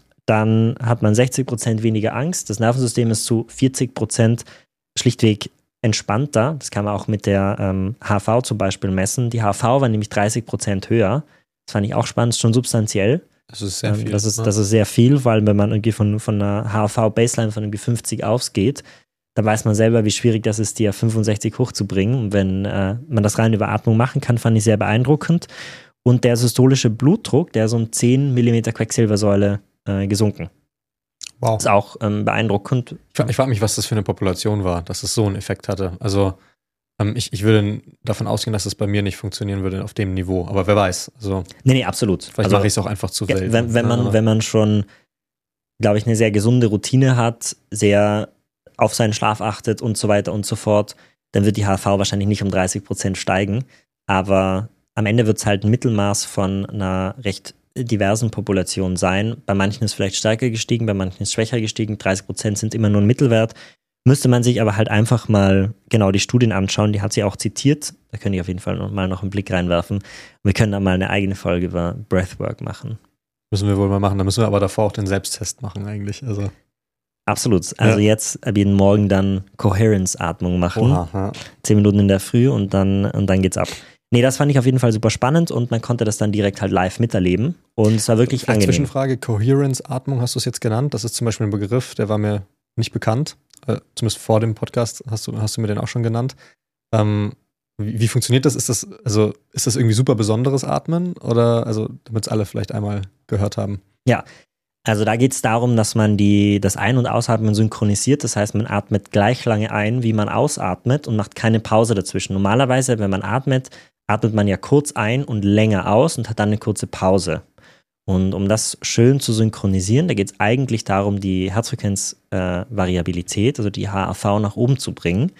dann hat man sechzig Prozent weniger Angst. Das Nervensystem ist zu vierzig Prozent schlichtweg entspannter. Das kann man auch mit der ähm, H V zum Beispiel messen. Die H V war nämlich dreißig Prozent höher. Das fand ich auch spannend, schon substanziell. Das ist sehr viel. Das ist, das ist sehr viel, vor allem wenn man irgendwie von, von einer H V-Baseline von irgendwie fünfzig ausgeht, dann weiß man selber, wie schwierig das ist, die auf fünfundsechzig hochzubringen. Und wenn äh, man das rein über Atmung machen kann, fand ich sehr beeindruckend. Und der systolische Blutdruck, der ist um zehn Millimeter Quecksilbersäule äh, gesunken. Wow. Ist auch ähm, beeindruckend. Ich, ich frage mich, was das für eine Population war, dass es so einen Effekt hatte. Also ähm, ich, ich würde davon ausgehen, dass es bei mir nicht funktionieren würde auf dem Niveau. Aber wer weiß. Also, nee, nee, absolut. Vielleicht also, mache ich es auch einfach zu wild. Wenn, wenn, man, wenn man schon, glaube ich, eine sehr gesunde Routine hat, sehr auf seinen Schlaf achtet und so weiter und so fort, dann wird die H V wahrscheinlich nicht um dreißig Prozent steigen. Aber am Ende wird es halt ein Mittelmaß von einer recht diversen Population sein. Bei manchen ist vielleicht stärker gestiegen, bei manchen ist schwächer gestiegen. dreißig Prozent sind immer nur ein Mittelwert. Müsste man sich aber halt einfach mal genau die Studien anschauen. Die hat sie auch zitiert. Da könnte ich auf jeden Fall noch mal noch einen Blick reinwerfen. Wir können da mal eine eigene Folge über Breathwork machen. Müssen wir wohl mal machen. Da müssen wir aber davor auch den Selbsttest machen eigentlich. Also absolut. Also ja. Jetzt ab jeden Morgen dann Coherence-Atmung machen. Oha, ja. Zehn Minuten in der Früh und dann, und dann geht's ab. Nee, das fand ich auf jeden Fall super spannend und man konnte das dann direkt halt live miterleben und es war wirklich Vielleicht angenehm. Zwischenfrage, Coherence-Atmung hast du es jetzt genannt, das ist zum Beispiel ein Begriff, der war mir nicht bekannt, äh, zumindest vor dem Podcast hast du, hast du mir den auch schon genannt. Ähm, wie, wie funktioniert das? Ist das, also ist das irgendwie super besonderes Atmen oder, also damit es alle vielleicht einmal gehört haben? Ja, also da geht es darum, dass man die, das Ein- und Ausatmen synchronisiert. Das heißt, man atmet gleich lange ein, wie man ausatmet und macht keine Pause dazwischen. Normalerweise, wenn man atmet, atmet man ja kurz ein und länger aus und hat dann eine kurze Pause. Und um das schön zu synchronisieren, da geht es eigentlich darum, die Herzfrequenzvariabilität, äh, also die H A V nach oben zu bringen.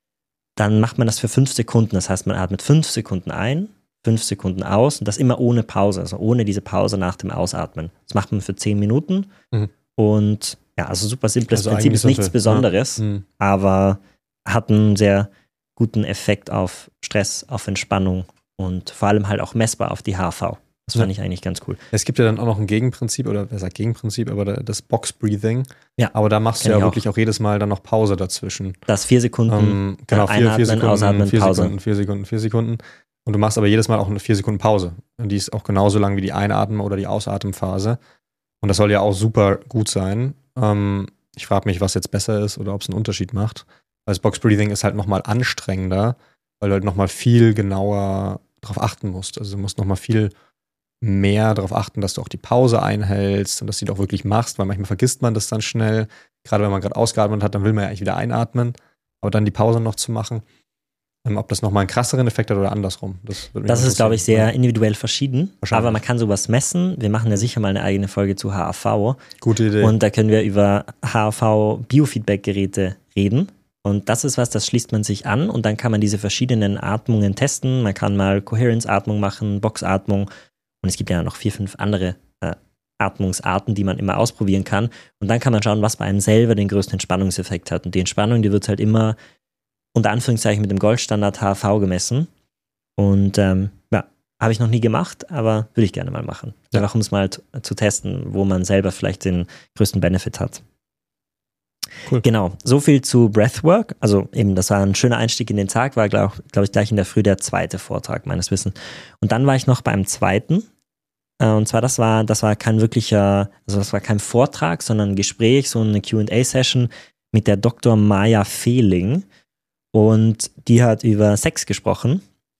Dann macht man das für fünf Sekunden. Das heißt, man atmet fünf Sekunden ein, fünf Sekunden aus und das immer ohne Pause, also ohne diese Pause nach dem Ausatmen. Das macht man für zehn Minuten mhm. und ja, also super simples also Prinzip, ist nichts simpel. Besonderes, ja. mhm. aber hat einen sehr guten Effekt auf Stress, auf Entspannung und vor allem halt auch messbar auf die H V. Das fand ja. ich eigentlich ganz cool. Es gibt ja dann auch noch ein Gegenprinzip, oder wer sagt Gegenprinzip, aber das Box-Breathing. Ja. Aber da machst du ja wirklich auch. auch jedes Mal dann noch Pause dazwischen. Das vier Sekunden ähm, genau, vier, einatmen, vier Sekunden, ausatmen, vier Pause. Sekunden, vier Sekunden, vier Sekunden. Und du machst aber jedes Mal auch eine vier Sekunden Pause. Und die ist auch genauso lang wie die Einatmen- oder die Ausatemphase. Und das soll ja auch super gut sein. Ähm, ich frage mich, was jetzt besser ist oder ob es einen Unterschied macht. Weil das Box-Breathing ist halt nochmal anstrengender, weil du halt nochmal viel genauer drauf achten musst. Also du musst nochmal viel mehr darauf achten, dass du auch die Pause einhältst und dass du die auch wirklich machst, weil manchmal vergisst man das dann schnell. Gerade wenn man gerade ausgeatmet hat, dann will man ja eigentlich wieder einatmen, aber dann die Pause noch zu machen. Ähm, ob das nochmal einen krasseren Effekt hat oder andersrum. Das, das ist, glaube ich, sehr individuell verschieden. Aber man kann sowas messen. Wir machen ja sicher mal eine eigene Folge zu H A V. Gute Idee. Und da können wir über H A V-Biofeedback-Geräte reden. Und das ist was, das schließt man sich an und dann kann man diese verschiedenen Atmungen testen. Man kann mal Coherence-Atmung machen, Boxatmung. Und es gibt ja noch vier, fünf andere äh, Atmungsarten, die man immer ausprobieren kann. Und dann kann man schauen, was bei einem selber den größten Entspannungseffekt hat. Und die Entspannung, die wird halt immer unter Anführungszeichen mit dem Goldstandard H A V gemessen. Und ähm, ja, habe ich noch nie gemacht, aber würde ich gerne mal machen. Ja. Einfach um es mal t- zu testen, wo man selber vielleicht den größten Benefit hat. Cool. Genau, so viel zu Breathwork. Also eben, das war ein schöner Einstieg in den Tag, war glaube glaub ich gleich in der Früh der zweite Vortrag meines Wissens. Und dann war ich noch beim zweiten. Und zwar, das war, das war kein wirklicher, also das war kein Vortrag, sondern ein Gespräch, so eine Q and A-Session mit der Doktor Maja Fehling. Und die hat über Sex gesprochen.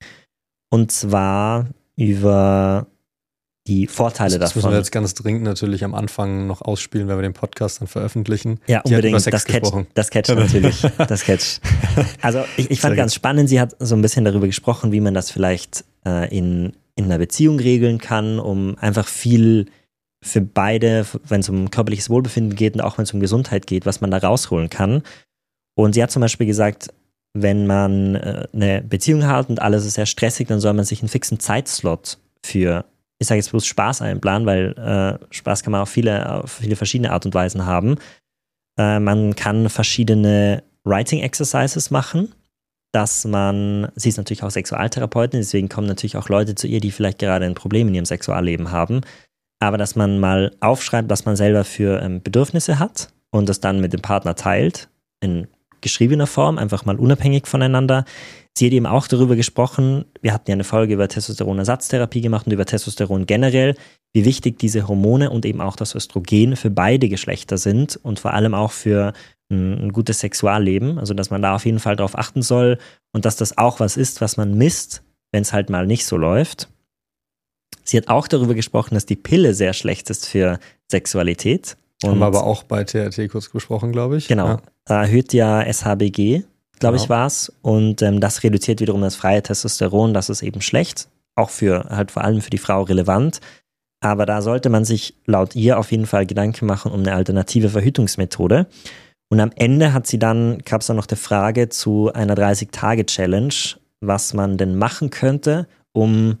Und zwar über die Vorteile das, das davon. Das müssen wir jetzt ganz dringend natürlich am Anfang noch ausspielen, wenn wir den Podcast dann veröffentlichen. Ja, Sie unbedingt. Das catcht, das catcht natürlich. Das catcht. Also ich, ich fand ganz spannend, sie hat so ein bisschen darüber gesprochen, wie man das vielleicht äh, in, in einer Beziehung regeln kann, um einfach viel für beide, wenn es um körperliches Wohlbefinden geht und auch wenn es um Gesundheit geht, was man da rausholen kann. Und sie hat zum Beispiel gesagt, wenn man äh, eine Beziehung hat und alles ist sehr stressig, dann soll man sich einen fixen Zeitslot für, ich sage jetzt bloß Spaß einplanen, weil äh, Spaß kann man auf viele, auf viele verschiedene Art und Weisen haben. Äh, man kann verschiedene Writing Exercises machen, dass man, sie ist natürlich auch Sexualtherapeutin, deswegen kommen natürlich auch Leute zu ihr, die vielleicht gerade ein Problem in ihrem Sexualleben haben, aber dass man mal aufschreibt, was man selber für ähm, Bedürfnisse hat und das dann mit dem Partner teilt, in geschriebener Form, einfach mal unabhängig voneinander. Sie hat eben auch darüber gesprochen, wir hatten ja eine Folge über Testosteronersatztherapie gemacht und über Testosteron generell, wie wichtig diese Hormone und eben auch das Östrogen für beide Geschlechter sind und vor allem auch für ein gutes Sexualleben, also dass man da auf jeden Fall drauf achten soll und dass das auch was ist, was man misst, wenn es halt mal nicht so läuft. Sie hat auch darüber gesprochen, dass die Pille sehr schlecht ist für Sexualität. Und haben wir aber auch bei T R T kurz besprochen, glaube ich. Genau, ja. Erhöht ja S H B G, glaube genau. ich war es, und ähm, das reduziert wiederum das freie Testosteron, das ist eben schlecht, auch für halt vor allem für die Frau relevant. Aber da sollte man sich laut ihr auf jeden Fall Gedanken machen um eine alternative Verhütungsmethode. Und am Ende hat sie dann, gab es dann noch die Frage zu einer dreißig-Tage-Challenge, was man denn machen könnte, um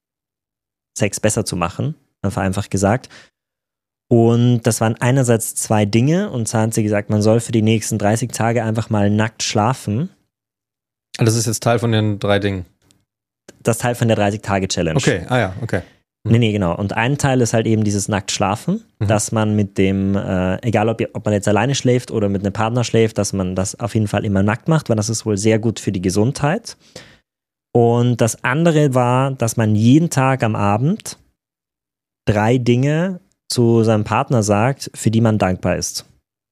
Sex besser zu machen, vereinfacht gesagt. Und das waren einerseits zwei Dinge, und zwar hat sie gesagt, man soll für die nächsten dreißig Tage einfach mal nackt schlafen. Das ist jetzt Teil von den drei Dingen? Das Teil von der dreißig-Tage-Challenge. Okay, ah ja, okay. Nee, nee, genau. Und ein Teil ist halt eben dieses nackt Schlafen, mhm. dass man mit dem, äh, egal ob, ob man jetzt alleine schläft oder mit einem Partner schläft, dass man das auf jeden Fall immer nackt macht, weil das ist wohl sehr gut für die Gesundheit. Und das andere war, dass man jeden Tag am Abend drei Dinge zu seinem Partner sagt, für die man dankbar ist.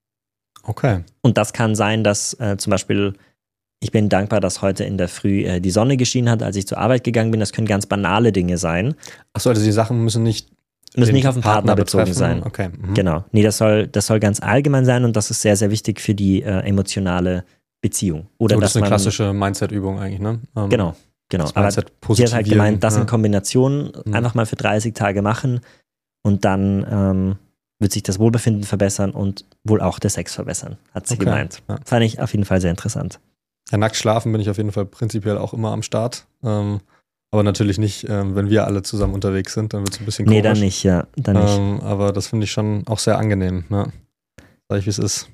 Okay. Und das kann sein, dass äh, zum Beispiel ich bin dankbar, dass heute in der Früh äh, die Sonne geschienen hat, als ich zur Arbeit gegangen bin. Das können ganz banale Dinge sein. Achso, also die Sachen müssen nicht müssen nicht auf den Partner, Partner bezogen betreffen. sein. Okay. Mhm. Genau. Nee, das soll, das soll ganz allgemein sein und das ist sehr, sehr wichtig für die äh, emotionale Beziehung. Oder so, das dass ist eine man, klassische Mindset-Übung eigentlich, ne? Um, genau, genau. Aber sie hat halt gemeint, das ja. in Kombination mhm. einfach mal für dreißig Tage machen und dann ähm, wird sich das Wohlbefinden verbessern und wohl auch der Sex verbessern, hat sie okay. gemeint. Ja. Fand ich auf jeden Fall sehr interessant. Ja, nackt schlafen bin ich auf jeden Fall prinzipiell auch immer am Start. Ähm, aber natürlich nicht, ähm, wenn wir alle zusammen unterwegs sind, dann wird es ein bisschen komisch. Nee, dann nicht, ja. Dann nicht. Ähm, aber das finde ich schon auch sehr angenehm. Ja. Sag ich, wie es ist.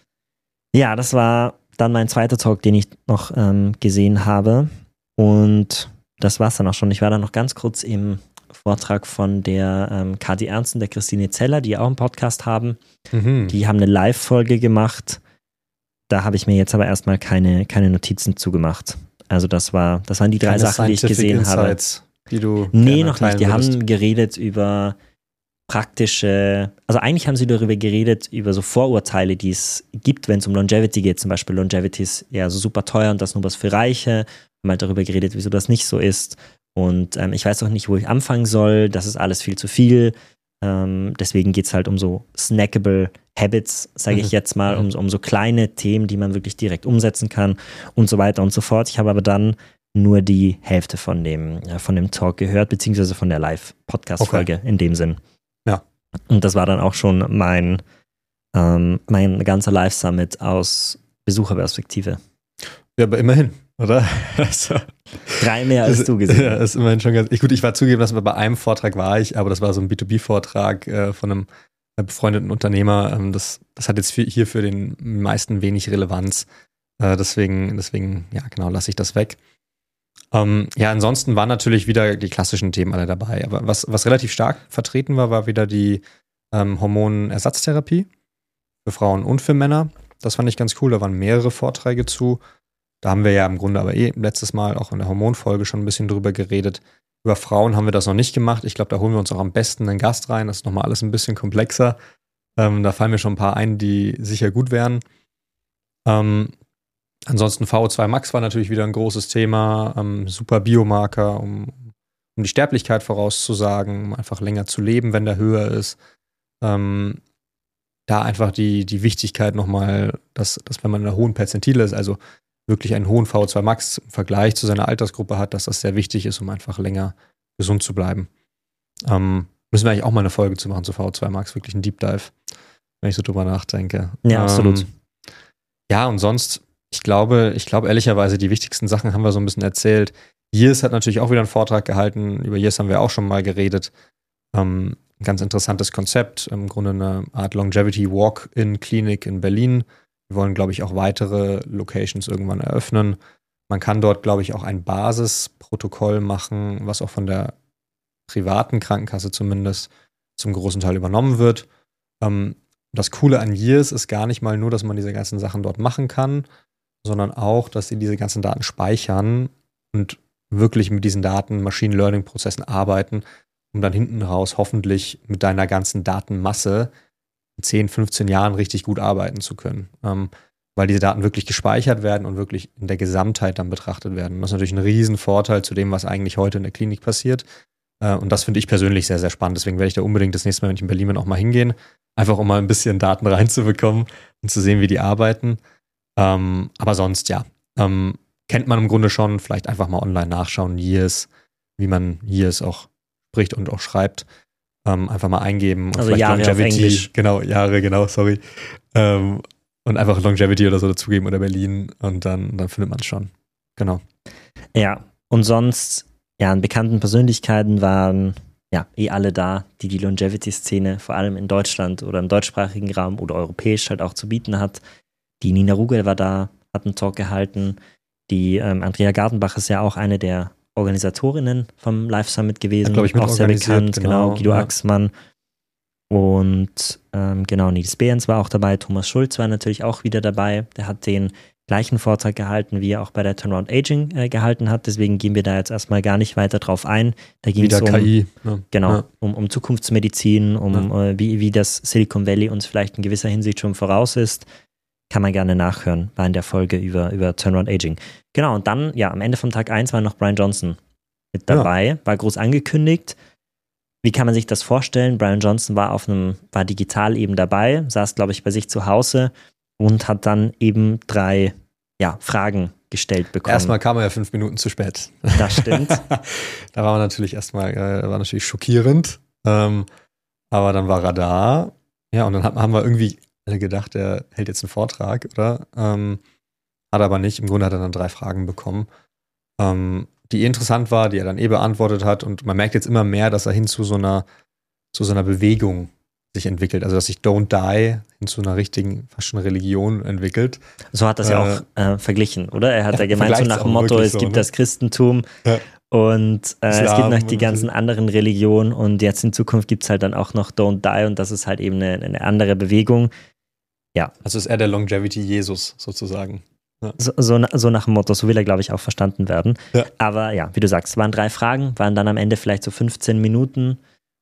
Ja, das war dann mein zweiter Talk, den ich noch ähm, gesehen habe. Und das war es dann auch schon. Ich war dann noch ganz kurz im Vortrag von der ähm, Kathi Ernst und der Christine Zeller, die auch einen Podcast haben. Mhm. Die haben eine Live-Folge gemacht. Da habe ich mir jetzt aber erstmal keine, keine Notizen zugemacht. Also das war, das waren die drei keine Sachen, die ich gesehen Insights, habe. Die du nee, noch nicht. Die würdest. haben geredet über praktische, also eigentlich haben sie darüber geredet, über so Vorurteile, die es gibt, wenn es um Longevity geht. Zum Beispiel Longevity ist ja so super teuer und das nur was für Reiche. Haben halt darüber geredet, wieso das nicht so ist. Und ähm, ich weiß auch nicht, wo ich anfangen soll. Das ist alles viel zu viel. Ähm, deswegen geht es halt um so snackable Habits, sage ich jetzt mal, um, um so kleine Themen, die man wirklich direkt umsetzen kann und so weiter und so fort. Ich habe aber dann nur die Hälfte von dem, ja, von dem Talk gehört, beziehungsweise von der Live-Podcast-Folge okay. in dem Sinn. Ja. Und das war dann auch schon mein, ähm, mein ganzer Live-Summit aus Besucherperspektive. Ja, aber immerhin, oder? Also, drei mehr als ist, du gesehen. Ja, ist immerhin schon ganz. Ich, gut, ich war zugeben, dass bei einem Vortrag war ich, aber das war so ein B zwei B-Vortrag äh, von einem befreundeten Unternehmer. Ähm, das, das hat jetzt für, hier für den meisten wenig Relevanz. Äh, deswegen, deswegen, ja, genau, lasse ich das weg. Ähm, ja, ansonsten waren natürlich wieder die klassischen Themen alle dabei. Aber was, was relativ stark vertreten war, war wieder die ähm, Hormonersatztherapie für Frauen und für Männer. Das fand ich ganz cool. Da waren mehrere Vorträge zu. Da haben wir ja im Grunde aber eh letztes Mal auch in der Hormonfolge schon ein bisschen drüber geredet. Über Frauen haben wir das noch nicht gemacht. Ich glaube, da holen wir uns auch am besten einen Gast rein. Das ist nochmal alles ein bisschen komplexer. Ähm, da fallen mir schon ein paar ein, die sicher gut wären. Ähm, ansonsten V O zwei Max war natürlich wieder ein großes Thema. Ähm, super Biomarker, um, um die Sterblichkeit vorauszusagen, um einfach länger zu leben, wenn der höher ist. Ähm, da einfach die, die Wichtigkeit nochmal, dass, dass wenn man in einer hohen Perzentile ist, also wirklich einen hohen V O zwei Max im Vergleich zu seiner Altersgruppe hat, dass das sehr wichtig ist, um einfach länger gesund zu bleiben. Ähm, müssen wir eigentlich auch mal eine Folge zu machen zu V O zwei Max, wirklich ein Deep Dive, wenn ich so drüber nachdenke. Ja, ähm, absolut. Ja, und sonst, ich glaube, ich glaube ehrlicherweise, die wichtigsten Sachen haben wir so ein bisschen erzählt. Years hat natürlich auch wieder einen Vortrag gehalten, über Years haben wir auch schon mal geredet. Ähm, ein ganz interessantes Konzept, im Grunde eine Art Longevity Walk-in-Klinik in Berlin. Wir wollen, glaube ich, auch weitere Locations irgendwann eröffnen. Man kann dort, glaube ich, auch ein Basisprotokoll machen, was auch von der privaten Krankenkasse zumindest zum großen Teil übernommen wird. Ähm, das Coole an Years ist gar nicht mal nur, dass man diese ganzen Sachen dort machen kann, sondern auch, dass sie diese ganzen Daten speichern und wirklich mit diesen Daten Machine Learning Prozessen arbeiten, um dann hinten raus hoffentlich mit deiner ganzen Datenmasse in zehn, fünfzehn Jahren richtig gut arbeiten zu können. Ähm, weil diese Daten wirklich gespeichert werden und wirklich in der Gesamtheit dann betrachtet werden. Und das ist natürlich ein Riesenvorteil zu dem, was eigentlich heute in der Klinik passiert. Äh, und das finde ich persönlich sehr, sehr spannend. Deswegen werde ich da unbedingt das nächste Mal, wenn ich in Berlin bin, auch mal hingehen. Einfach um mal ein bisschen Daten reinzubekommen und zu sehen, wie die arbeiten. Ähm, aber sonst, ja, ähm, kennt man im Grunde schon. Vielleicht einfach mal online nachschauen. Years, wie man Years auch spricht und auch schreibt. Ähm, einfach mal eingeben. Und Also vielleicht Jahre auf Longevity. Englisch. Genau, Jahre, genau, sorry. Ähm, und einfach Longevity oder so dazugeben oder Berlin und dann, dann findet man es schon. Genau. Ja, und sonst, ja, an bekannten Persönlichkeiten waren ja eh alle da, die die Longevity-Szene vor allem in Deutschland oder im deutschsprachigen Raum oder europäisch halt auch zu bieten hat. Die Nina Rugel war da, hat einen Talk gehalten. Die ähm, Andrea Gartenbach ist ja auch eine der Organisatorinnen vom Live Summit gewesen, Hat, ich, auch sehr bekannt, genau, genau Guido ja. Axmann. Und ähm, genau, Nils Behrens war auch dabei, Thomas Schulz war natürlich auch wieder dabei. Der hat den gleichen Vortrag gehalten, wie er auch bei der Turnaround Aging äh, gehalten hat. Deswegen gehen wir da jetzt erstmal gar nicht weiter drauf ein. Da ging es um, K I. Ja. Genau, ja. um, um Zukunftsmedizin, um ja. äh, wie, wie das Silicon Valley uns vielleicht in gewisser Hinsicht schon voraus ist. Kann man gerne nachhören, war in der Folge über, über Turnaround Aging. Genau, und dann, ja, am Ende vom Tag eins war noch Brian Johnson mit dabei, ja. war groß angekündigt. Wie kann man sich das vorstellen? Brian Johnson war auf einem, war digital eben dabei, saß, glaube ich, bei sich zu Hause und hat dann eben drei ja, Fragen gestellt bekommen. Erstmal kam er ja fünf Minuten zu spät. Das stimmt. Da war man natürlich erstmal, äh, war natürlich schockierend. Ähm, aber dann war er da. Ja, und dann haben wir irgendwie alle gedacht, er hält jetzt einen Vortrag, oder? Ähm, hat aber nicht. Im Grunde hat er dann drei Fragen bekommen. Ähm, die interessant war, die er dann eh beantwortet hat. Und man merkt jetzt immer mehr, dass er hin zu so einer, zu so einer Bewegung sich entwickelt. Also, dass sich Don't Die hin zu einer richtigen, fast schon Religion entwickelt. So hat das äh, ja auch äh, verglichen, oder? Er hat ja, ja gemeint, so nach dem Motto, es so, gibt ne? das Christentum ja. und äh, es gibt noch die ganzen so. anderen Religionen und jetzt in Zukunft gibt es halt dann auch noch Don't Die und das ist halt eben eine, eine andere Bewegung. Ja. Also ist er der Longevity-Jesus sozusagen. Ja. So, so, so nach dem Motto, so will er, glaube ich, auch verstanden werden. Ja. Aber ja, wie du sagst, es waren drei Fragen, waren dann am Ende vielleicht so fünfzehn Minuten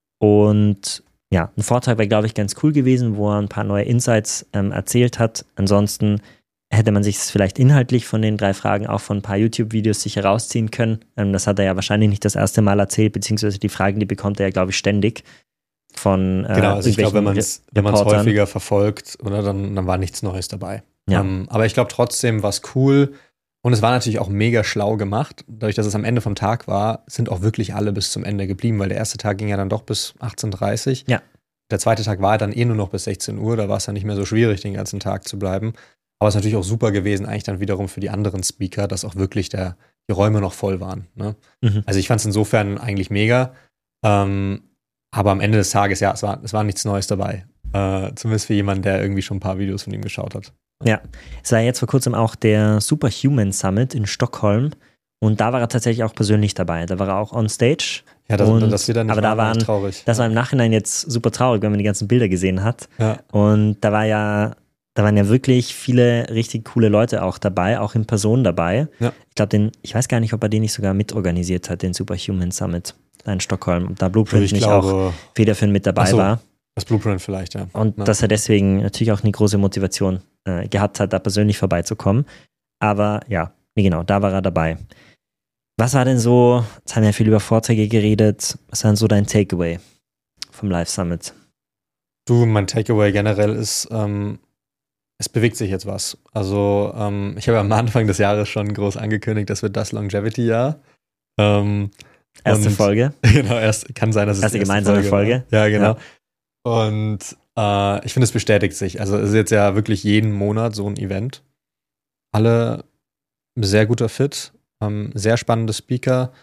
und ja, ein Vortrag wäre, glaube ich, ganz cool gewesen, wo er ein paar neue Insights ähm, erzählt hat. Ansonsten hätte man sich vielleicht inhaltlich von den drei Fragen auch von ein paar YouTube-Videos sich herausziehen können. Ähm, das hat er ja wahrscheinlich nicht das erste Mal erzählt, beziehungsweise die Fragen, die bekommt er ja, glaube ich, ständig von äh, Genau, also ich glaube, wenn man es Reportern. häufiger verfolgt, oder, dann, dann war nichts Neues dabei. Ja. Um, aber ich glaube trotzdem war es cool und es war natürlich auch mega schlau gemacht. Dadurch, dass es am Ende vom Tag war, sind auch wirklich alle bis zum Ende geblieben, weil der erste Tag ging ja dann doch bis achtzehn Uhr dreißig. Ja. Der zweite Tag war dann eh nur noch bis sechzehn Uhr, da war es dann nicht mehr so schwierig, den ganzen Tag zu bleiben. Aber es ist natürlich auch super gewesen, eigentlich dann wiederum für die anderen Speaker, dass auch wirklich der, die Räume noch voll waren. Ne? Mhm. Also ich fand es insofern eigentlich mega. Ähm, aber am Ende des Tages, ja, es war, es war nichts Neues dabei. Äh, zumindest für jemanden, der irgendwie schon ein paar Videos von ihm geschaut hat. Ja, es war jetzt vor kurzem auch der Superhuman Summit in Stockholm und da war er tatsächlich auch persönlich dabei. Da war er auch on stage. Ja, das, und, das wird dann nicht aber da waren, traurig. Das war im Nachhinein jetzt super traurig, wenn man die ganzen Bilder gesehen hat. Ja. Und da war ja, da waren ja wirklich viele richtig coole Leute auch dabei, auch in Person dabei. Ja. Ich glaube, den, ich weiß gar nicht, ob er den nicht sogar mitorganisiert hat, den Superhuman Summit da in Stockholm. Und da Blueprint nicht glaube, auch federführend mit dabei so, war. Das Blueprint vielleicht, ja. Und ja. dass er deswegen natürlich auch eine große Motivation äh, gehabt hat, da persönlich vorbeizukommen. Aber ja, nee, genau, da war er dabei. Was war denn so, jetzt haben wir ja viel über Vorträge geredet, was war denn so dein Takeaway vom Live Summit? Du, mein Takeaway generell ist, ähm, es bewegt sich jetzt was. Also ähm, ich habe am Anfang des Jahres schon groß angekündigt, das wird das Longevity-Jahr. Ähm, erste und, Folge. Genau, erst, kann sein, dass es erste die erste gemeinsame Folge, Folge. Ja, genau. Ja. Und äh, ich finde, es bestätigt sich. Also es ist jetzt ja wirklich jeden Monat so ein Event. Alle sehr guter Fit, ähm, sehr spannende Speaker.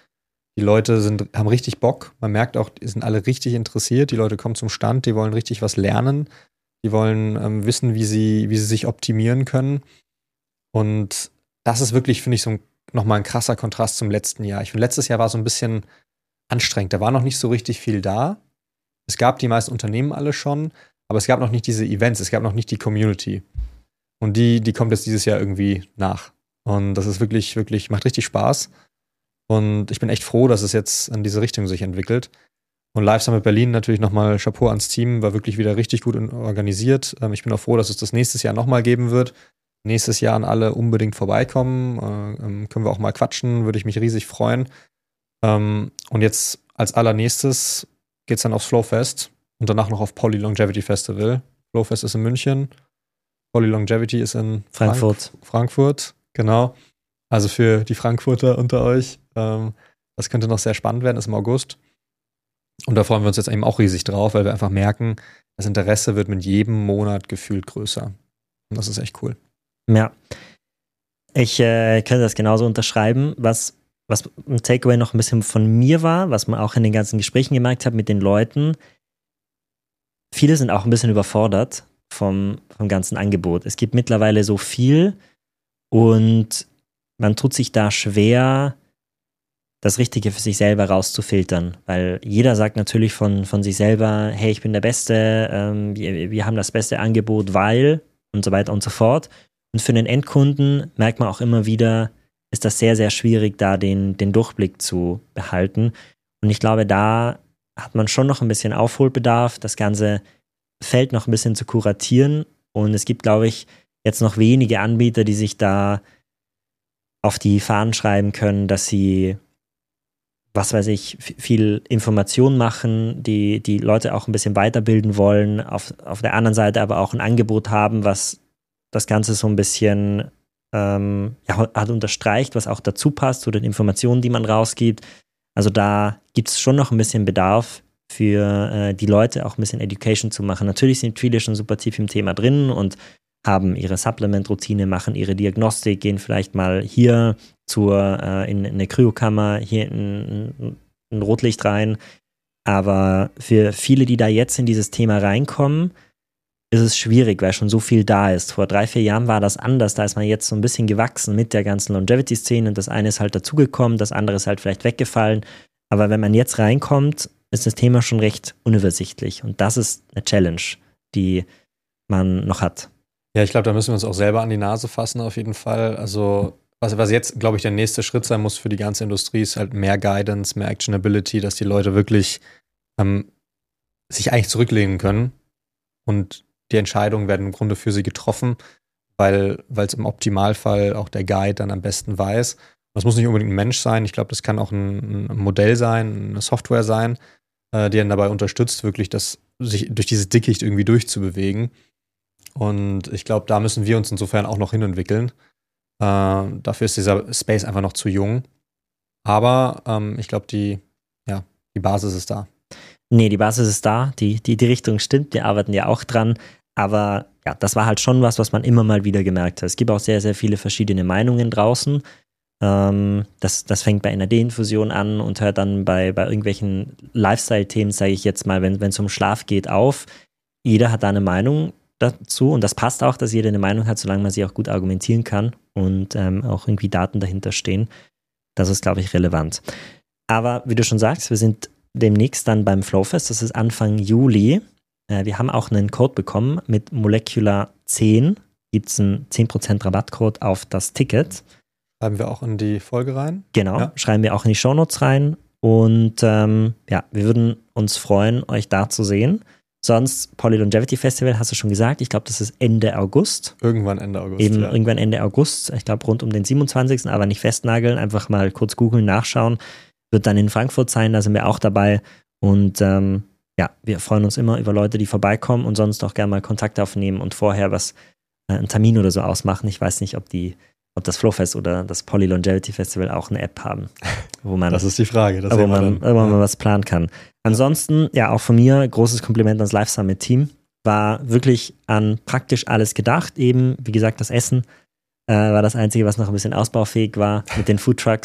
Die Leute sind, haben richtig Bock. Man merkt auch, die sind alle richtig interessiert. Die Leute kommen zum Stand, die wollen richtig was lernen. Die wollen ähm, wissen, wie sie, wie sie sich optimieren können. Und das ist wirklich, finde ich, so ein, nochmal ein krasser Kontrast zum letzten Jahr. Ich finde, letztes Jahr war so ein bisschen anstrengend. Da war noch nicht so richtig viel da. Es gab die meisten Unternehmen alle schon, aber es gab noch nicht diese Events, es gab noch nicht die Community. Und die, die kommt jetzt dieses Jahr irgendwie nach. Und das ist wirklich, wirklich, macht richtig Spaß. Und ich bin echt froh, dass es jetzt in diese Richtung sich entwickelt. Und Live Summit Berlin natürlich nochmal Chapeau ans Team, war wirklich wieder richtig gut organisiert. Ich bin auch froh, dass es das nächstes Jahr nochmal geben wird. Nächstes Jahr an alle unbedingt vorbeikommen. Äh, können wir auch mal quatschen, würde ich mich riesig freuen. Ähm, und jetzt als allernächstes geht's dann aufs Flowfest und danach noch auf Poly Longevity Festival. Flowfest ist in München, Poly Longevity ist in Frankfurt. Frank- Frankfurt, genau. Also für die Frankfurter unter euch, ähm, das könnte noch sehr spannend werden, ist im August. Und da freuen wir uns jetzt eben auch riesig drauf, weil wir einfach merken, das Interesse wird mit jedem Monat gefühlt größer. Und das ist echt cool. Ja, ich äh, könnte das genauso unterschreiben. Was, was ein Takeaway noch ein bisschen von mir war, was man auch in den ganzen Gesprächen gemerkt hat mit den Leuten, viele sind auch ein bisschen überfordert vom, vom ganzen Angebot. Es gibt mittlerweile so viel und man tut sich da schwer, das Richtige für sich selber rauszufiltern, weil jeder sagt natürlich von, von sich selber, hey, ich bin der Beste, ähm, wir, wir haben das beste Angebot, weil und so weiter und so fort. Und für den Endkunden merkt man auch immer wieder, ist das sehr, sehr schwierig, da den, den Durchblick zu behalten. Und ich glaube, da hat man schon noch ein bisschen Aufholbedarf, das ganze Feld noch ein bisschen zu kuratieren. Und es gibt, glaube ich, jetzt noch wenige Anbieter, die sich da auf die Fahnen schreiben können, dass sie, was weiß ich, viel Information machen, die die Leute auch ein bisschen weiterbilden wollen, auf, auf der anderen Seite aber auch ein Angebot haben, was das Ganze so ein bisschen ähm, ja, hat unterstreicht, was auch dazu passt zu den Informationen, die man rausgibt. Also da gibt es schon noch ein bisschen Bedarf für äh, die Leute, auch ein bisschen Education zu machen. Natürlich sind viele schon super tief im Thema drin und haben ihre Supplement-Routine, machen ihre Diagnostik, gehen vielleicht mal hier zur, äh, in, in eine Kryokammer, hier in, in ein Rotlicht rein. Aber für viele, die da jetzt in dieses Thema reinkommen, ist es schwierig, weil schon so viel da ist. Vor drei, vier Jahren war das anders. Da ist man jetzt so ein bisschen gewachsen mit der ganzen Longevity-Szene und das eine ist halt dazugekommen, das andere ist halt vielleicht weggefallen. Aber wenn man jetzt reinkommt, ist das Thema schon recht unübersichtlich. Und das ist eine Challenge, die man noch hat. Ja, ich glaube, da müssen wir uns auch selber an die Nase fassen auf jeden Fall. Also was, was jetzt, glaube ich, der nächste Schritt sein muss für die ganze Industrie, ist halt mehr Guidance, mehr Actionability, dass die Leute wirklich ähm, sich eigentlich zurücklehnen können und die Entscheidungen werden im Grunde für sie getroffen, weil es im Optimalfall auch der Guide dann am besten weiß. Das muss nicht unbedingt ein Mensch sein. Ich glaube, das kann auch ein, ein Modell sein, eine Software sein, äh, die einen dabei unterstützt, wirklich das, sich durch dieses Dickicht irgendwie durchzubewegen. Und ich glaube, da müssen wir uns insofern auch noch hinentwickeln. Äh, dafür ist dieser Space einfach noch zu jung. Aber ähm, ich glaube, die, ja, die Basis ist da. Nee, die Basis ist da. Die, die, die Richtung stimmt. Wir arbeiten ja auch dran. Aber ja, das war halt schon was, was man immer mal wieder gemerkt hat. Es gibt auch sehr, sehr viele verschiedene Meinungen draußen. Ähm, das, das fängt bei N A D-Infusion an und hört dann bei, bei irgendwelchen Lifestyle-Themen, sage ich jetzt mal, wenn es um Schlaf geht, auf. Jeder hat da eine Meinung dazu und das passt auch, dass jeder eine Meinung hat, solange man sie auch gut argumentieren kann und ähm, auch irgendwie Daten dahinter stehen. Das ist, glaube ich, relevant. Aber wie du schon sagst, wir sind demnächst dann beim Flowfest, das ist Anfang Juli. Äh, wir haben auch einen Code bekommen mit Molecular zehn. Gibt es einen zehn Prozent Rabattcode auf das Ticket. Schreiben wir auch in die Folge rein? Genau, ja. Schreiben wir auch in die Shownotes rein. Und ähm, ja, wir würden uns freuen, euch da zu sehen. Sonst, Poly Longevity Festival, hast du schon gesagt. Ich glaube, das ist Ende August. Irgendwann Ende August, Eben ja. irgendwann Ende August. Ich glaube, rund um den siebenundzwanzigsten Aber nicht festnageln. Einfach mal kurz googeln, nachschauen. Wird dann in Frankfurt sein, da sind wir auch dabei. Und ähm, ja, wir freuen uns immer über Leute, die vorbeikommen und sonst auch gerne mal Kontakt aufnehmen und vorher was, äh, einen Termin oder so ausmachen. Ich weiß nicht, ob die ob das Flowfest oder das Poly Longevity Festival auch eine App haben, wo man, das ist die Frage, das wo man, wo man ja. was planen kann. Ansonsten, ja, auch von mir großes Kompliment ans Live Summit Team. War wirklich an praktisch alles gedacht. Eben, wie gesagt, das Essen äh, war das Einzige, was noch ein bisschen ausbaufähig war mit den Foodtrucks.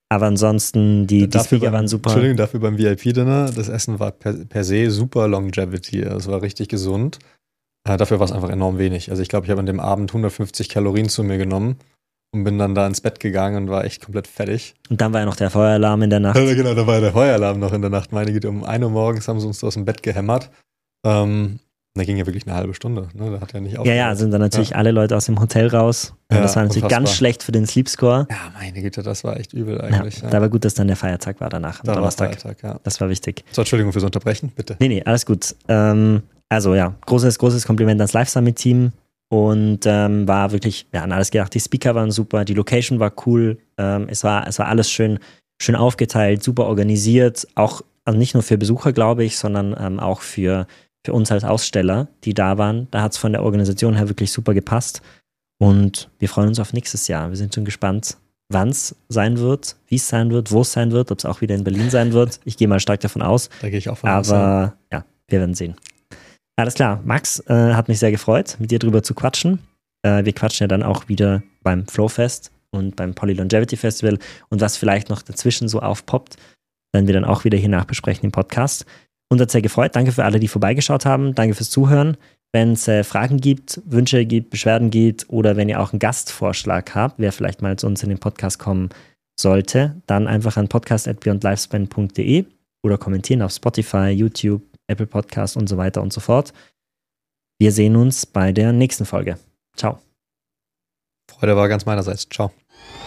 Aber ansonsten, die, die Speaker beim, waren super. Entschuldigung, dafür beim V I P-Dinner, das Essen war per, per se super Longevity. Es war richtig gesund. Äh, dafür war es einfach enorm wenig. Also ich glaube, ich habe an dem Abend hundertfünfzig Kalorien zu mir genommen und bin dann da ins Bett gegangen und war echt komplett fertig. Und dann war ja noch der Feueralarm in der Nacht. Ja, genau, da war ja der Feueralarm noch in der Nacht. Meine Güte, um ein Uhr morgens haben sie uns aus dem Bett gehämmert. Ähm, da ging ja wirklich eine halbe Stunde. Ne? Da hat ja nicht aufgehört. Ja, ja, sind dann natürlich ja. alle Leute aus dem Hotel raus. Und ja, das war natürlich unfassbar. Ganz schlecht für den Sleep Score. Ja, meine Güte, das war echt übel eigentlich. Ja, ja. Da war gut, dass dann der Feiertag war danach. Am da Donnerstag. War Feiertag, ja. Das war wichtig. So, Entschuldigung fürs Unterbrechen, bitte. Nee, nee, alles gut. Ähm, also ja, großes, großes Kompliment ans Live Summit-Team. Und ähm, war wirklich, wir hatten alles gedacht, die Speaker waren super, die Location war cool. Ähm, es, war, es war alles schön, schön aufgeteilt, super organisiert. Auch, also nicht nur für Besucher, glaube ich, sondern ähm, auch für für uns als Aussteller, die da waren. Da hat es von der Organisation her wirklich super gepasst. Und wir freuen uns auf nächstes Jahr. Wir sind schon gespannt, wann es sein wird, wie es sein wird, wo es sein wird, ob es auch wieder in Berlin sein wird. Ich gehe mal stark davon aus. Da gehe ich auch von Aber aus. Aber ja, wir werden sehen. Alles klar, Max, äh, hat mich sehr gefreut, mit dir drüber zu quatschen. Äh, wir quatschen ja dann auch wieder beim Flowfest und beim Poly Longevity Festival. Und was vielleicht noch dazwischen so aufpoppt, werden wir dann auch wieder hier nachbesprechen im Podcast. Uns hat sehr gefreut. Danke für alle, die vorbeigeschaut haben. Danke fürs Zuhören. Wenn es äh, Fragen gibt, Wünsche gibt, Beschwerden gibt oder wenn ihr auch einen Gastvorschlag habt, wer vielleicht mal zu uns in den Podcast kommen sollte, dann einfach an podcast at beyond lifespan punkt de oder kommentieren auf Spotify, YouTube, Apple Podcast und so weiter und so fort. Wir sehen uns bei der nächsten Folge. Ciao. Freude war ganz meinerseits. Ciao.